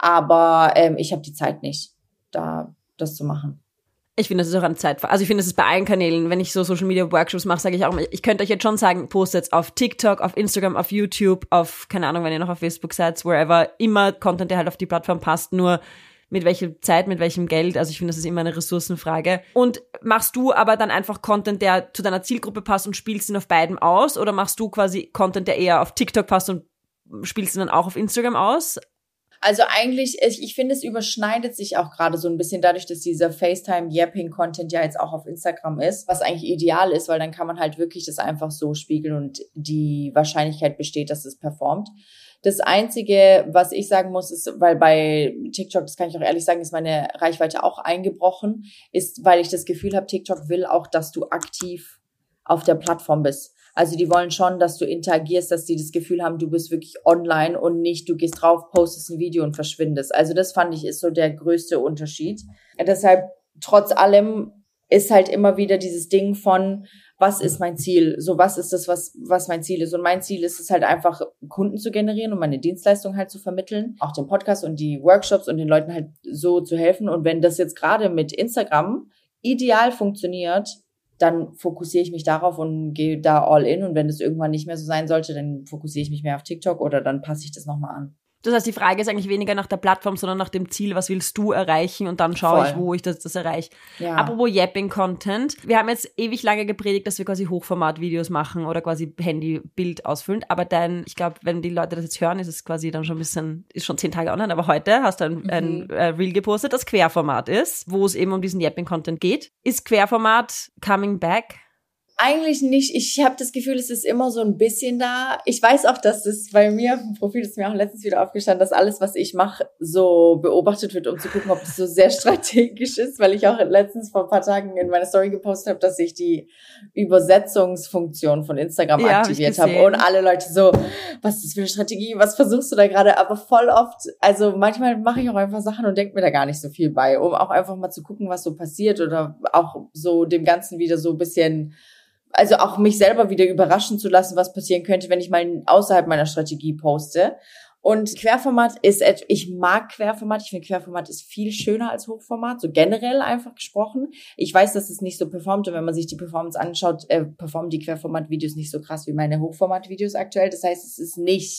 Speaker 2: Aber ähm, ich habe die Zeit nicht, da das zu machen.
Speaker 1: Ich finde, das ist auch eine Zeit. Also ich finde, das ist bei allen Kanälen. Wenn ich so Social Media Workshops mache, sage ich auch, ich könnte euch jetzt schon sagen, postet jetzt auf TikTok, auf Instagram, auf YouTube, auf, keine Ahnung, wenn ihr noch auf Facebook seid, wherever, immer Content, der halt auf die Plattform passt, nur mit welcher Zeit, mit welchem Geld. Also ich finde, das ist immer eine Ressourcenfrage. Und machst du aber dann einfach Content, der zu deiner Zielgruppe passt und spielst ihn auf beiden aus? Oder machst du quasi Content, der eher auf TikTok passt und spielst ihn dann auch auf Instagram aus?
Speaker 2: Also eigentlich, ich, ich finde, es überschneidet sich auch gerade so ein bisschen dadurch, dass dieser FaceTime-Yapping-Content ja jetzt auch auf Instagram ist, was eigentlich ideal ist, weil dann kann man halt wirklich das einfach so spiegeln und die Wahrscheinlichkeit besteht, dass es performt. Das Einzige, was ich sagen muss, ist, weil bei TikTok, das kann ich auch ehrlich sagen, ist meine Reichweite auch eingebrochen, ist, weil ich das Gefühl habe, TikTok will auch, dass du aktiv auf der Plattform bist. Also die wollen schon, dass du interagierst, dass die das Gefühl haben, du bist wirklich online und nicht, du gehst drauf, postest ein Video und verschwindest. Also das fand ich ist so der größte Unterschied. Deshalb, trotz allem, ist halt immer wieder dieses Ding von, was ist mein Ziel? So, was ist das, was, was mein Ziel ist? Und mein Ziel ist es halt einfach, Kunden zu generieren und meine Dienstleistung halt zu vermitteln. Auch den Podcast und die Workshops und den Leuten halt so zu helfen. Und wenn das jetzt gerade mit Instagram ideal funktioniert, dann fokussiere ich mich darauf und gehe da all in. Und wenn das irgendwann nicht mehr so sein sollte, dann fokussiere ich mich mehr auf TikTok oder dann passe ich das nochmal an.
Speaker 1: Das heißt, die Frage ist eigentlich weniger nach der Plattform, sondern nach dem Ziel, was willst du erreichen und dann schaue Voll. ich, wo ich das, das erreiche. Ja. Apropos Yapping-Content. Wir haben jetzt ewig lange gepredigt, dass wir quasi Hochformat-Videos machen oder quasi Handy-Bild ausfüllen, aber dein, ich glaube, wenn die Leute das jetzt hören, ist es quasi dann schon ein bisschen, ist schon zehn Tage online, aber heute hast du ein, mhm. ein äh, Reel gepostet, das Querformat ist, wo es eben um diesen Yapping-Content geht. Ist Querformat coming back?
Speaker 2: Eigentlich nicht. Ich habe das Gefühl, es ist immer so ein bisschen da. Ich weiß auch, dass es bei mir auf dem Profil ist mir auch letztens wieder aufgestanden, dass alles, was ich mache, so beobachtet wird, um zu gucken, ob es so sehr strategisch ist, weil ich auch letztens vor ein paar Tagen in meiner Story gepostet habe, dass ich die Übersetzungsfunktion von Instagram ja, aktiviert habe. Hab. Und alle Leute so, was ist das für eine Strategie? Was versuchst du da gerade? Aber voll oft, also manchmal mache ich auch einfach Sachen und denke mir da gar nicht so viel bei, um auch einfach mal zu gucken, was so passiert oder auch so dem Ganzen wieder so ein bisschen, also auch mich selber wieder überraschen zu lassen, was passieren könnte, wenn ich mal außerhalb meiner Strategie poste. Und Querformat ist, ich mag Querformat, ich finde Querformat ist viel schöner als Hochformat, so generell einfach gesprochen. Ich weiß, dass es nicht so performt und wenn man sich die Performance anschaut, äh, performen die Querformat-Videos nicht so krass wie meine Hochformat-Videos aktuell. Das heißt, es ist nicht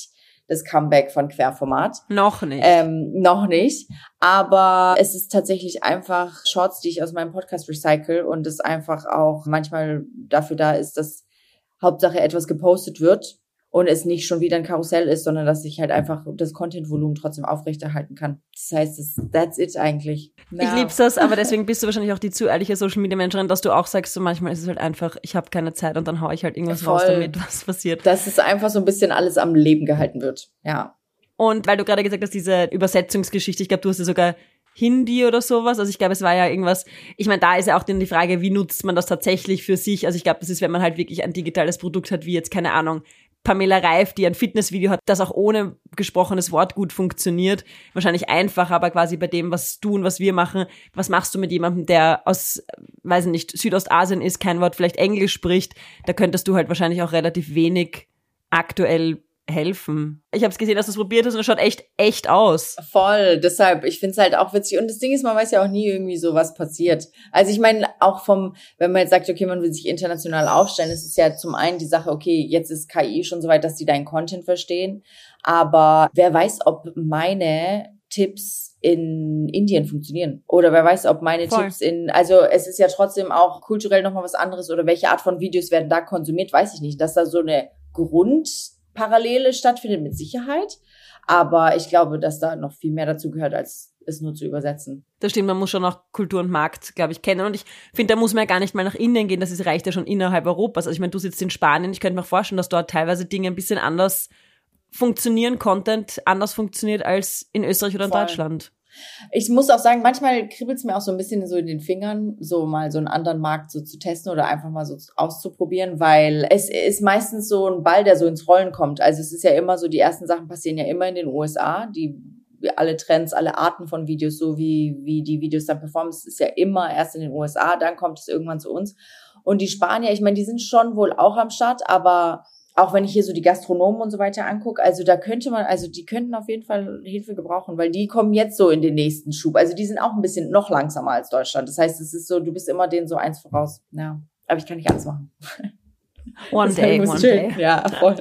Speaker 2: das Comeback von Querformat.
Speaker 1: Noch nicht.
Speaker 2: Ähm, noch nicht. Aber es ist tatsächlich einfach Shorts, die ich aus meinem Podcast recycle und es einfach auch manchmal dafür da ist, dass Hauptsache etwas gepostet wird und es nicht schon wieder ein Karussell ist, sondern dass ich halt einfach das Content-Volumen trotzdem aufrechterhalten kann. Das heißt, das, that's it eigentlich.
Speaker 1: Ja. Ich lieb's das, aber deswegen bist du wahrscheinlich auch die zu ehrliche Social-Media-Menscherin, dass du auch sagst, so manchmal ist es halt einfach, ich habe keine Zeit und dann hau ich halt irgendwas
Speaker 2: Voll.
Speaker 1: raus damit, was passiert.
Speaker 2: Dass es einfach so ein bisschen alles am Leben gehalten wird, ja.
Speaker 1: Und weil du gerade gesagt hast, diese Übersetzungsgeschichte, ich glaube, du hast ja sogar Hindi oder sowas, also ich glaube, es war ja irgendwas, ich meine, da ist ja auch dann die Frage, wie nutzt man das tatsächlich für sich, also ich glaube, das ist, wenn man halt wirklich ein digitales Produkt hat, wie jetzt, keine Ahnung, Pamela Reif, die ein Fitnessvideo hat, das auch ohne gesprochenes Wort gut funktioniert. Wahrscheinlich einfacher, aber quasi bei dem, was du und was wir machen, was machst du mit jemandem, der aus, weiß ich nicht, Südostasien ist, kein Wort vielleicht Englisch spricht, da könntest du halt wahrscheinlich auch relativ wenig aktuell helfen. Ich habe es gesehen, dass du es probiert hast und es schaut echt, echt aus.
Speaker 2: Voll, deshalb, ich finde es halt auch witzig. Und das Ding ist, man weiß ja auch nie irgendwie so, was passiert. Also ich meine, auch vom, wenn man jetzt sagt, okay, man will sich international aufstellen, ist es ja zum einen die Sache, okay, jetzt ist K I schon so weit, dass die deinen Content verstehen. Aber wer weiß, ob meine Tipps in Indien funktionieren. Oder wer weiß, ob meine
Speaker 1: Voll.
Speaker 2: Tipps in, also es ist ja trotzdem auch kulturell nochmal was anderes oder welche Art von Videos werden da konsumiert, weiß ich nicht. Dass da so eine Grundparallele stattfindet mit Sicherheit. Aber ich glaube, dass da noch viel mehr dazu gehört, als es nur zu übersetzen.
Speaker 1: Das stimmt, man muss schon auch Kultur und Markt, glaube ich, kennen. Und ich finde, da muss man ja gar nicht mal nach Indien gehen, das ist, reicht ja schon innerhalb Europas. Also ich meine, du sitzt in Spanien, ich könnte mir vorstellen, dass dort teilweise Dinge ein bisschen anders funktionieren, Content anders funktioniert als in Österreich oder in
Speaker 2: Voll.
Speaker 1: Deutschland.
Speaker 2: Ich muss auch sagen, manchmal kribbelt es mir auch so ein bisschen so in den Fingern, so mal so einen anderen Markt so zu testen oder einfach mal so auszuprobieren, weil es ist meistens so ein Ball, der so ins Rollen kommt. Also es ist ja immer so, die ersten Sachen passieren ja immer in den U S A, die alle Trends, alle Arten von Videos, so wie wie die Videos dann performen, es ist ja immer erst in den U S A, dann kommt es irgendwann zu uns. Und die Spanier, ich meine, die sind schon wohl auch am Start, aber auch wenn ich hier so die Gastronomen und so weiter angucke, also da könnte man, also die könnten auf jeden Fall Hilfe gebrauchen, weil die kommen jetzt so in den nächsten Schub. Also die sind auch ein bisschen noch langsamer als Deutschland. Das heißt, es ist so, du bist immer denen so eins voraus. Ja, aber ich kann nicht alles machen.
Speaker 1: One day, one day.
Speaker 2: Ja, voll.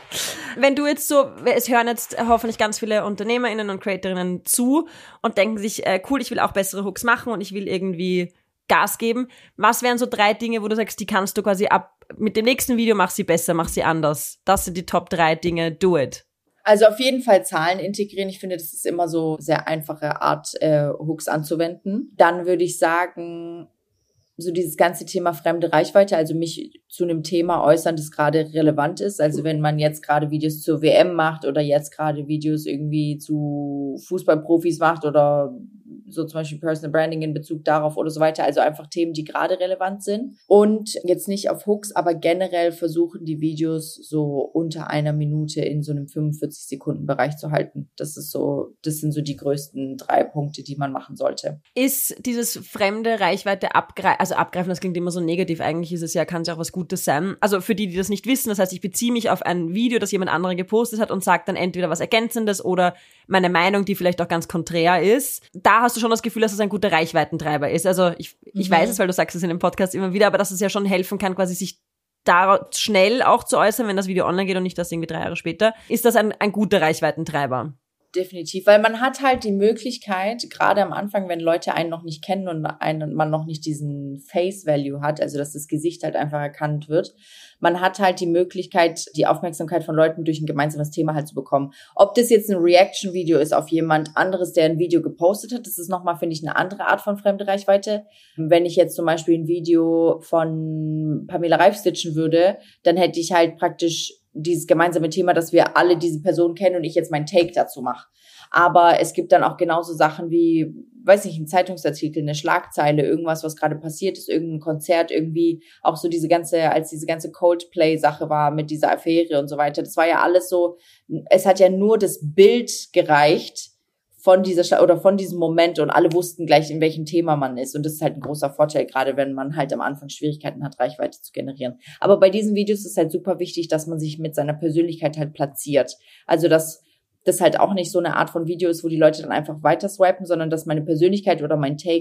Speaker 1: Wenn du jetzt so, es hören jetzt hoffentlich ganz viele UnternehmerInnen und CreatorInnen zu und denken sich, äh, cool, ich will auch bessere Hooks machen und ich will irgendwie Gas geben. Was wären so drei Dinge, wo du sagst, die kannst du quasi ab, mit dem nächsten Video mach sie besser, mach sie anders. Das sind die Top drei Dinge, do it.
Speaker 2: Also auf jeden Fall Zahlen integrieren. Ich finde, das ist immer so sehr einfache Art, äh, Hooks anzuwenden. Dann würde ich sagen, so dieses ganze Thema fremde Reichweite, also mich zu einem Thema äußern, das gerade relevant ist. Also wenn man jetzt gerade Videos zur W M macht oder jetzt gerade Videos irgendwie zu Fußballprofis macht oder so zum Beispiel Personal Branding in Bezug darauf oder so weiter. Also einfach Themen, die gerade relevant sind. Und jetzt nicht auf Hooks, aber generell versuchen die Videos so unter einer Minute in so einem fünfundvierzig Sekunden Bereich zu halten. Das ist so, das sind so die größten drei Punkte, die man machen sollte.
Speaker 1: Ist dieses fremde Reichweite abgreifen, also abgreifen, das klingt immer so negativ, eigentlich ist es ja, kann es ja auch was Gutes sein. Also für die, die das nicht wissen, das heißt, ich beziehe mich auf ein Video, das jemand anderer gepostet hat und sage dann entweder was Ergänzendes oder meine Meinung, die vielleicht auch ganz konträr ist. Da hast du schon das Gefühl, dass es ein guter Reichweitentreiber ist. Also ich, ich mhm. weiß es, weil du sagst es in dem Podcast immer wieder, aber dass es ja schon helfen kann, quasi sich da schnell auch zu äußern, wenn das Video online geht und nicht das irgendwie drei Jahre später. Ist das ein, ein guter Reichweitentreiber?
Speaker 2: Definitiv, weil man hat halt die Möglichkeit, gerade am Anfang, wenn Leute einen noch nicht kennen und einen, man noch nicht diesen Face Value hat, also dass das Gesicht halt einfach erkannt wird, man hat halt die Möglichkeit, die Aufmerksamkeit von Leuten durch ein gemeinsames Thema halt zu bekommen. Ob das jetzt ein Reaction-Video ist auf jemand anderes, der ein Video gepostet hat, das ist nochmal, finde ich, eine andere Art von fremde Reichweite. Wenn ich jetzt zum Beispiel ein Video von Pamela Reif stitchen würde, dann hätte ich halt praktisch dieses gemeinsame Thema, dass wir alle diese Person kennen und ich jetzt meinen Take dazu mache. Aber es gibt dann auch genauso Sachen wie, weiß nicht, ein Zeitungsartikel, eine Schlagzeile, irgendwas, was gerade passiert ist, irgendein Konzert, irgendwie auch so diese ganze, als diese ganze Coldplay-Sache war mit dieser Affäre und so weiter. Das war ja alles so, es hat ja nur das Bild gereicht von dieser oder von diesem Moment und alle wussten gleich, in welchem Thema man ist. Und das ist halt ein großer Vorteil, gerade wenn man halt am Anfang Schwierigkeiten hat, Reichweite zu generieren. Aber bei diesen Videos ist halt super wichtig, dass man sich mit seiner Persönlichkeit halt platziert. Also, dass das halt auch nicht so eine Art von Video ist, wo die Leute dann einfach weiter swipen, sondern dass meine Persönlichkeit oder mein Take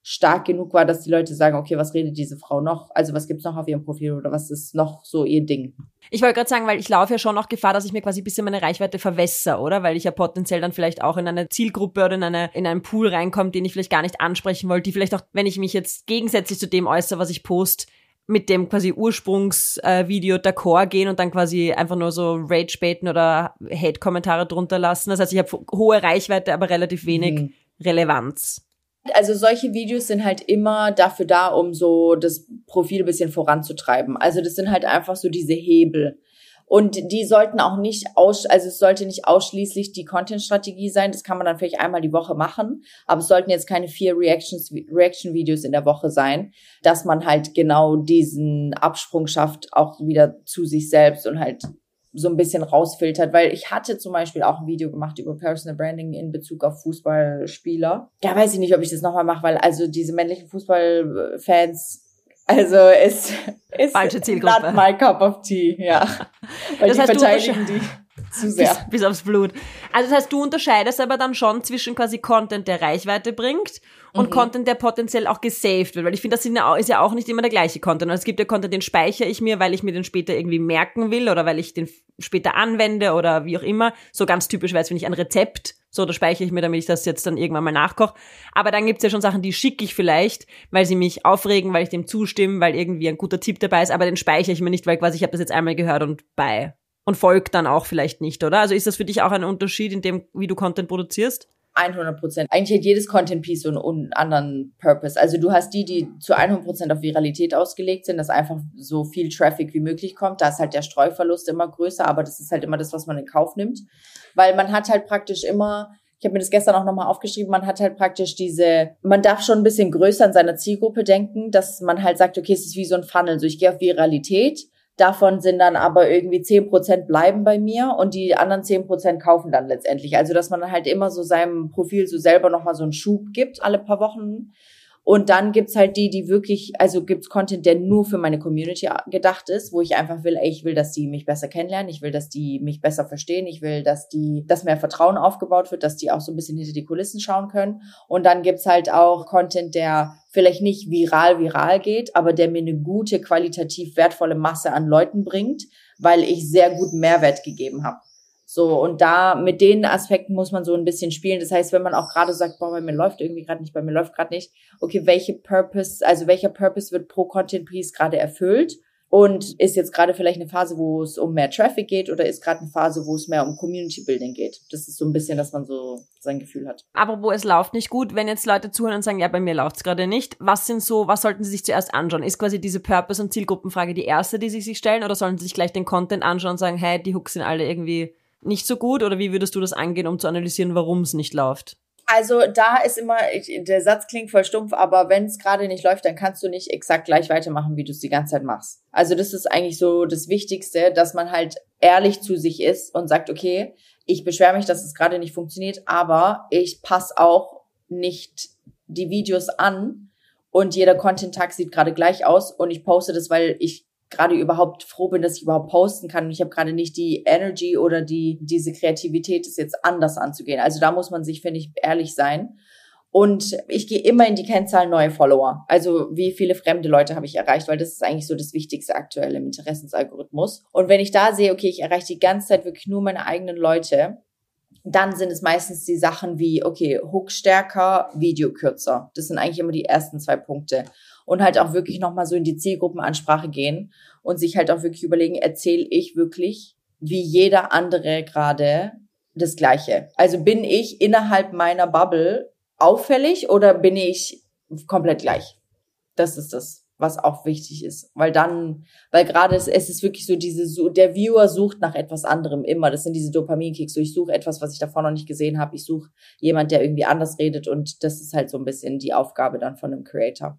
Speaker 2: stark genug war, dass die Leute sagen, okay, was redet diese Frau noch? Also was gibt's noch auf ihrem Profil oder was ist noch so ihr Ding?
Speaker 1: Ich wollte gerade sagen, weil ich laufe ja schon noch Gefahr, dass ich mir quasi ein bisschen meine Reichweite verwässer, oder? Weil ich ja potenziell dann vielleicht auch in eine Zielgruppe oder in eine in einen Pool reinkomme, den ich vielleicht gar nicht ansprechen wollte, die vielleicht auch, wenn ich mich jetzt gegensätzlich zu dem äußere, was ich poste, mit dem quasi Ursprungsvideo äh, d'accord gehen und dann quasi einfach nur so Rage-baiten oder Hate-Kommentare drunter lassen. Das heißt, ich habe hohe Reichweite, aber relativ wenig mhm. Relevanz.
Speaker 2: Also solche Videos sind halt immer dafür da, um so das Profil ein bisschen voranzutreiben. Also das sind halt einfach so diese Hebel. Und die sollten auch nicht aus, also es sollte nicht ausschließlich die Content-Strategie sein. Das kann man dann vielleicht einmal die Woche machen. Aber es sollten jetzt keine vier Reactions, Reaction-Videos in der Woche sein, dass man halt genau diesen Absprung schafft, auch wieder zu sich selbst und halt so ein bisschen rausfiltert, weil ich hatte zum Beispiel auch ein Video gemacht über Personal Branding in Bezug auf Fußballspieler. Ja, weiß ich nicht, ob ich das nochmal mache, weil also diese männlichen Fußballfans, also ist, ist
Speaker 1: falsche Zielgruppe.
Speaker 2: Not my cup of tea, ja. Weil
Speaker 1: das
Speaker 2: die
Speaker 1: heißt,
Speaker 2: verteidigen die zu sehr.
Speaker 1: Bis, bis aufs Blut. Also das heißt, du unterscheidest aber dann schon zwischen quasi Content, der Reichweite bringt und mhm. Content, der potenziell auch gesaved wird. Weil ich finde, das ist ja auch nicht immer der gleiche Content. Und es gibt ja Content, den speichere ich mir, weil ich mir den später irgendwie merken will oder weil ich den später anwende oder wie auch immer. So ganz typisch wäre es, wenn ich ein Rezept, so, da speichere ich mir, damit ich das jetzt dann irgendwann mal nachkoche. Aber dann gibt's ja schon Sachen, die schicke ich vielleicht, weil sie mich aufregen, weil ich dem zustimme, weil irgendwie ein guter Tipp dabei ist. Aber den speichere ich mir nicht, weil quasi ich habe das jetzt einmal gehört und bye. Und folgt dann auch vielleicht nicht, oder? Also ist das für dich auch ein Unterschied in dem, wie du Content produzierst?
Speaker 2: hundert Prozent. Eigentlich hat jedes Content-Piece so einen, einen anderen Purpose. Also du hast die, die zu hundert Prozent auf Viralität ausgelegt sind, dass einfach so viel Traffic wie möglich kommt. Da ist halt der Streuverlust immer größer, aber das ist halt immer das, was man in Kauf nimmt. Weil man hat halt praktisch immer, ich habe mir das gestern auch nochmal aufgeschrieben, man hat halt praktisch diese, man darf schon ein bisschen größer an seiner Zielgruppe denken, dass man halt sagt, okay, es ist wie so ein Funnel. So, ich gehe auf Viralität. Davon sind dann aber irgendwie zehn Prozent bleiben bei mir und die anderen zehn Prozent kaufen dann letztendlich. Also, dass man dann halt immer so seinem Profil so selber nochmal so einen Schub gibt, alle paar Wochen. Und dann gibt's halt die, die wirklich, also gibt's Content, der nur für meine Community gedacht ist, wo ich einfach will, ey, ich will, dass die mich besser kennenlernen, ich will, dass die mich besser verstehen, ich will, dass die, dass mehr Vertrauen aufgebaut wird, dass die auch so ein bisschen hinter die Kulissen schauen können. Und dann gibt's halt auch Content, der vielleicht nicht viral, viral geht, aber der mir eine gute, qualitativ wertvolle Masse an Leuten bringt, weil ich sehr guten Mehrwert gegeben habe. So, und da, mit den Aspekten muss man so ein bisschen spielen. Das heißt, wenn man auch gerade sagt, boah, bei mir läuft irgendwie gerade nicht, bei mir läuft gerade nicht, okay, welche Purpose, also welcher Purpose wird pro Content Piece gerade erfüllt? Und ist jetzt gerade vielleicht eine Phase, wo es um mehr Traffic geht oder ist gerade eine Phase, wo es mehr um Community Building geht? Das ist so ein bisschen, dass man so sein Gefühl hat.
Speaker 1: Aber wo es läuft nicht gut, wenn jetzt Leute zuhören und sagen, ja, bei mir läuft's gerade nicht, was sind so, was sollten sie sich zuerst anschauen? Ist quasi diese Purpose- und Zielgruppenfrage die erste, die sie sich stellen, oder sollen sie sich gleich den Content anschauen und sagen, hey, die Hooks sind alle irgendwie nicht so gut, oder wie würdest du das angehen, um zu analysieren, warum es nicht läuft?
Speaker 2: Also da ist immer, der Satz klingt voll stumpf, aber wenn es gerade nicht läuft, dann kannst du nicht exakt gleich weitermachen, wie du es die ganze Zeit machst. Also das ist eigentlich so das Wichtigste, dass man halt ehrlich zu sich ist und sagt, okay, ich beschwere mich, dass es gerade nicht funktioniert, aber ich passe auch nicht die Videos an und jeder Content-Tag sieht gerade gleich aus und ich poste das, weil ich gerade überhaupt froh bin, dass ich überhaupt posten kann und ich habe gerade nicht die Energy oder die diese Kreativität, das jetzt anders anzugehen. Also da muss man sich, finde ich, ehrlich sein. Und ich gehe immer in die Kennzahlen neue Follower. Also wie viele fremde Leute habe ich erreicht, weil das ist eigentlich so das Wichtigste aktuell im Interessensalgorithmus. Und wenn ich da sehe, okay, ich erreiche die ganze Zeit wirklich nur meine eigenen Leute, dann sind es meistens die Sachen wie, okay, Hook stärker, Video kürzer. Das sind eigentlich immer die ersten zwei Punkte. Und halt auch wirklich nochmal so in die Zielgruppenansprache gehen und sich halt auch wirklich überlegen, erzähle ich wirklich wie jeder andere gerade das Gleiche? Also bin ich innerhalb meiner Bubble auffällig oder bin ich komplett gleich? Das ist das, was auch wichtig ist. Weil dann, weil gerade es, es ist wirklich so diese, so, der Viewer sucht nach etwas anderem immer. Das sind diese Dopaminkicks. So, ich suche etwas, was ich davor noch nicht gesehen habe. Ich suche jemand, der irgendwie anders redet und das ist halt so ein bisschen die Aufgabe dann von einem Creator.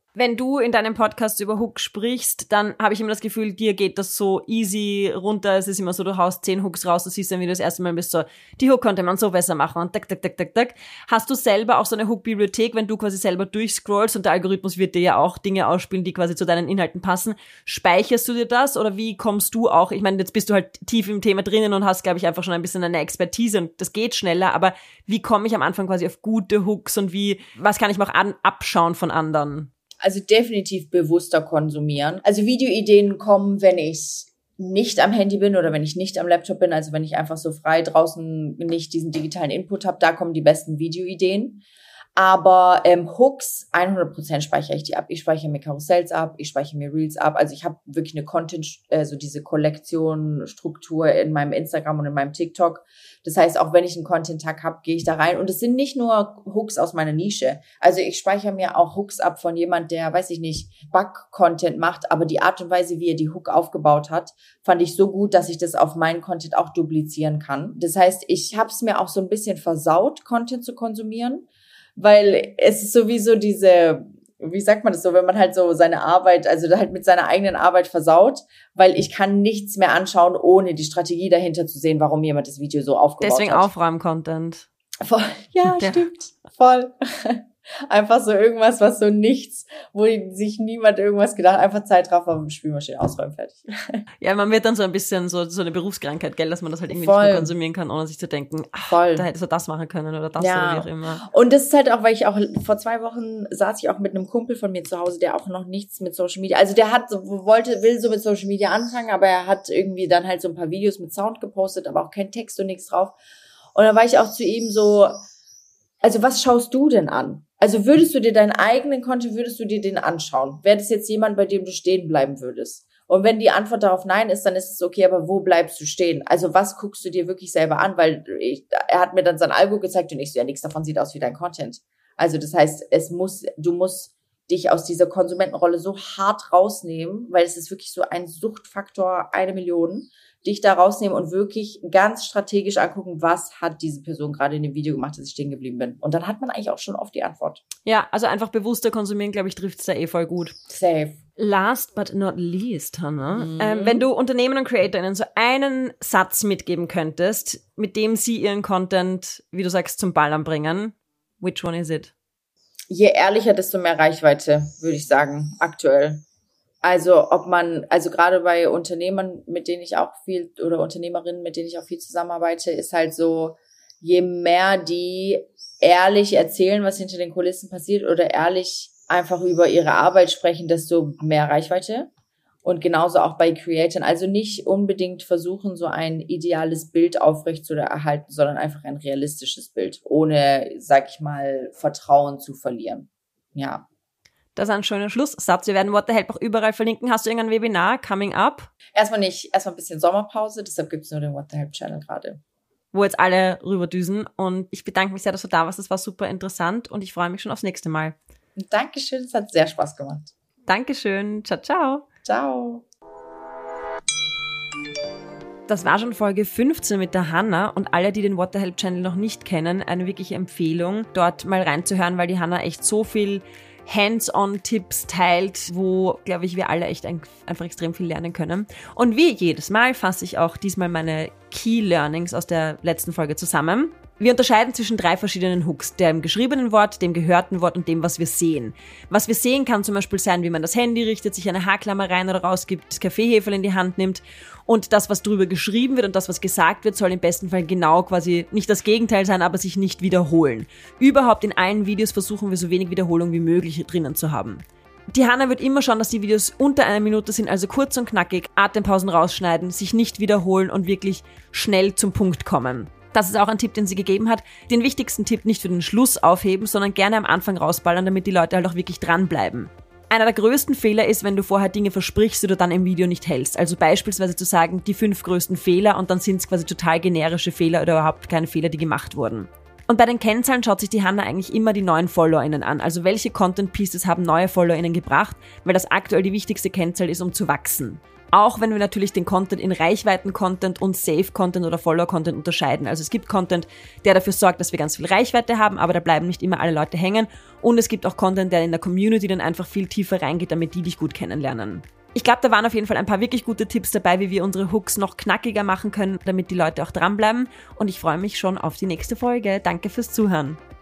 Speaker 1: Wenn du in deinem Podcast über Hooks sprichst, dann habe ich immer das Gefühl, dir geht das so easy runter. Es ist immer so, du haust zehn Hooks raus, du siehst dann, wie du das erste Mal bist, so, die Hook konnte man so besser machen und tak, tak, tak, tak, tak. Hast du selber auch so eine Hook-Bibliothek, wenn du quasi selber durchscrollst und der Algorithmus wird dir ja auch Dinge ausspielen, die quasi zu deinen Inhalten passen? Speicherst du dir das oder wie kommst du auch? Ich meine, jetzt bist du halt tief im Thema drinnen und hast, glaube ich, einfach schon ein bisschen eine Expertise und das geht schneller, aber wie komme ich am Anfang quasi auf gute Hooks und wie, was kann ich mir auch an, abschauen von anderen?
Speaker 2: Also definitiv bewusster konsumieren. Also Videoideen kommen, wenn ich nicht am Handy bin oder wenn ich nicht am Laptop bin, also wenn ich einfach so frei draußen nicht diesen digitalen Input habe, da kommen die besten Videoideen. Aber ähm, Hooks, hundert Prozent speichere ich die ab. Ich speichere mir Karussells ab, ich speichere mir Reels ab. Also ich habe wirklich eine Content, äh, so diese Kollektion, Struktur in meinem Instagram und in meinem TikTok. Das heißt, auch wenn ich einen Content-Tag habe, gehe ich da rein. Und es sind nicht nur Hooks aus meiner Nische. Also ich speichere mir auch Hooks ab von jemand, der, weiß ich nicht, Back-Content macht. Aber die Art und Weise, wie er die Hook aufgebaut hat, fand ich so gut, dass ich das auf meinen Content auch duplizieren kann. Das heißt, ich habe es mir auch so ein bisschen versaut, Content zu konsumieren. Weil es ist sowieso diese, wie sagt man das so, wenn man halt so seine Arbeit, also halt mit seiner eigenen Arbeit versaut, weil ich kann nichts mehr anschauen, ohne die Strategie dahinter zu sehen, warum jemand das Video so aufgebaut
Speaker 1: Deswegen
Speaker 2: hat.
Speaker 1: Deswegen Aufräumen-Content.
Speaker 2: Voll. Ja, ja, stimmt. Voll. Einfach so irgendwas, was so nichts, wo sich niemand irgendwas gedacht hat, einfach Zeitraffer, Spülmaschine ausräumen, fertig.
Speaker 1: Ja, man wird dann so ein bisschen so so eine Berufskrankheit, gell, dass man das halt irgendwie
Speaker 2: Voll.
Speaker 1: nicht mehr konsumieren kann, ohne sich zu denken, ach,
Speaker 2: Voll.
Speaker 1: da hättest du das machen können oder das
Speaker 2: Ja.
Speaker 1: oder wie auch immer.
Speaker 2: Und das ist halt auch, weil ich auch, vor zwei Wochen saß ich auch mit einem Kumpel von mir zu Hause, der auch noch nichts mit Social Media, also der hat, so, wollte, will so mit Social Media anfangen, aber er hat irgendwie dann halt so ein paar Videos mit Sound gepostet, aber auch kein Text und nichts drauf. Und dann war ich auch zu ihm so, also was schaust du denn an? Also würdest du dir deinen eigenen Content, würdest du dir den anschauen? Wäre das jetzt jemand, bei dem du stehen bleiben würdest? Und wenn die Antwort darauf nein ist, dann ist es okay, aber wo bleibst du stehen? Also was guckst du dir wirklich selber an? Weil ich, er hat mir dann sein Algo gezeigt und ich so, ja, nichts davon sieht aus wie dein Content. Also das heißt, es muss, du musst dich aus dieser Konsumentenrolle so hart rausnehmen, weil es ist wirklich so ein Suchtfaktor, eine Million, dich da rausnehmen und wirklich ganz strategisch angucken, was hat diese Person gerade in dem Video gemacht, dass ich stehen geblieben bin. Und dann hat man eigentlich auch schon oft die Antwort.
Speaker 1: Ja, also einfach bewusster konsumieren, glaube ich, trifft es da eh voll gut.
Speaker 2: Safe.
Speaker 1: Last but not least, Hannah,
Speaker 2: Mhm.
Speaker 1: ähm, wenn du Unternehmen und CreatorInnen so einen Satz mitgeben könntest, mit dem sie ihren Content, wie du sagst, zum Ballern bringen, which one is it?
Speaker 2: Je ehrlicher, desto mehr Reichweite, würde ich sagen, aktuell. Also ob man, also gerade bei Unternehmern, mit denen ich auch viel, oder Unternehmerinnen, mit denen ich auch viel zusammenarbeite, ist halt so, je mehr die ehrlich erzählen, was hinter den Kulissen passiert oder ehrlich einfach über ihre Arbeit sprechen, desto mehr Reichweite. Und genauso auch bei Creatoren. Also nicht unbedingt versuchen, so ein ideales Bild aufrecht zu erhalten, sondern einfach ein realistisches Bild, ohne, sag ich mal, Vertrauen zu verlieren. Ja.
Speaker 1: Das ist ein schöner Schlusssatz. Wir werden What the Help auch überall verlinken. Hast du irgendein Webinar coming up?
Speaker 2: Erstmal nicht, erstmal ein bisschen Sommerpause, deshalb gibt's nur den What the Help Channel gerade.
Speaker 1: Wo jetzt alle rüberdüsen. Und ich bedanke mich sehr, dass du da warst. Das war super interessant und ich freue mich schon aufs nächste Mal.
Speaker 2: Dankeschön, es hat sehr Spaß gemacht.
Speaker 1: Dankeschön. Ciao, ciao.
Speaker 2: Ciao.
Speaker 1: Das war schon Folge fünfzehn mit der Hannah und alle, die den What the Help Channel noch nicht kennen, eine wirkliche Empfehlung, dort mal reinzuhören, weil die Hannah echt so viel Hands-on-Tipps teilt, wo, glaube ich, wir alle echt ein, einfach extrem viel lernen können. Und wie jedes Mal fasse ich auch diesmal meine Key Learnings aus der letzten Folge zusammen. Wir unterscheiden zwischen drei verschiedenen Hooks, dem geschriebenen Wort, dem gehörten Wort und dem, was wir sehen. Was wir sehen kann zum Beispiel sein, wie man das Handy richtet, sich eine Haarklammer rein oder rausgibt, das Kaffeeheferl in die Hand nimmt und das, was drüber geschrieben wird und das, was gesagt wird, soll im besten Fall genau quasi nicht das Gegenteil sein, aber sich nicht wiederholen. Überhaupt in allen Videos versuchen wir so wenig Wiederholung wie möglich drinnen zu haben. Die Hannah wird immer schauen, dass die Videos unter einer Minute sind, also kurz und knackig, Atempausen rausschneiden, sich nicht wiederholen und wirklich schnell zum Punkt kommen. Das ist auch ein Tipp, den sie gegeben hat. Den wichtigsten Tipp nicht für den Schluss aufheben, sondern gerne am Anfang rausballern, damit die Leute halt auch wirklich dranbleiben. Einer der größten Fehler ist, wenn du vorher Dinge versprichst, die du dann im Video nicht hältst. Also beispielsweise zu sagen, die fünf größten Fehler und dann sind es quasi total generische Fehler oder überhaupt keine Fehler, die gemacht wurden. Und bei den Kennzahlen schaut sich die Hannah eigentlich immer die neuen FollowerInnen an. Also welche Content Pieces haben neue FollowerInnen gebracht, weil das aktuell die wichtigste Kennzahl ist, um zu wachsen. Auch wenn wir natürlich den Content in Reichweiten-Content und Safe-Content oder Follower-Content unterscheiden. Also es gibt Content, der dafür sorgt, dass wir ganz viel Reichweite haben, aber da bleiben nicht immer alle Leute hängen. Und es gibt auch Content, der in der Community dann einfach viel tiefer reingeht, damit die dich gut kennenlernen. Ich glaube, da waren auf jeden Fall ein paar wirklich gute Tipps dabei, wie wir unsere Hooks noch knackiger machen können, damit die Leute auch dranbleiben. Und ich freue mich schon auf die nächste Folge. Danke fürs Zuhören.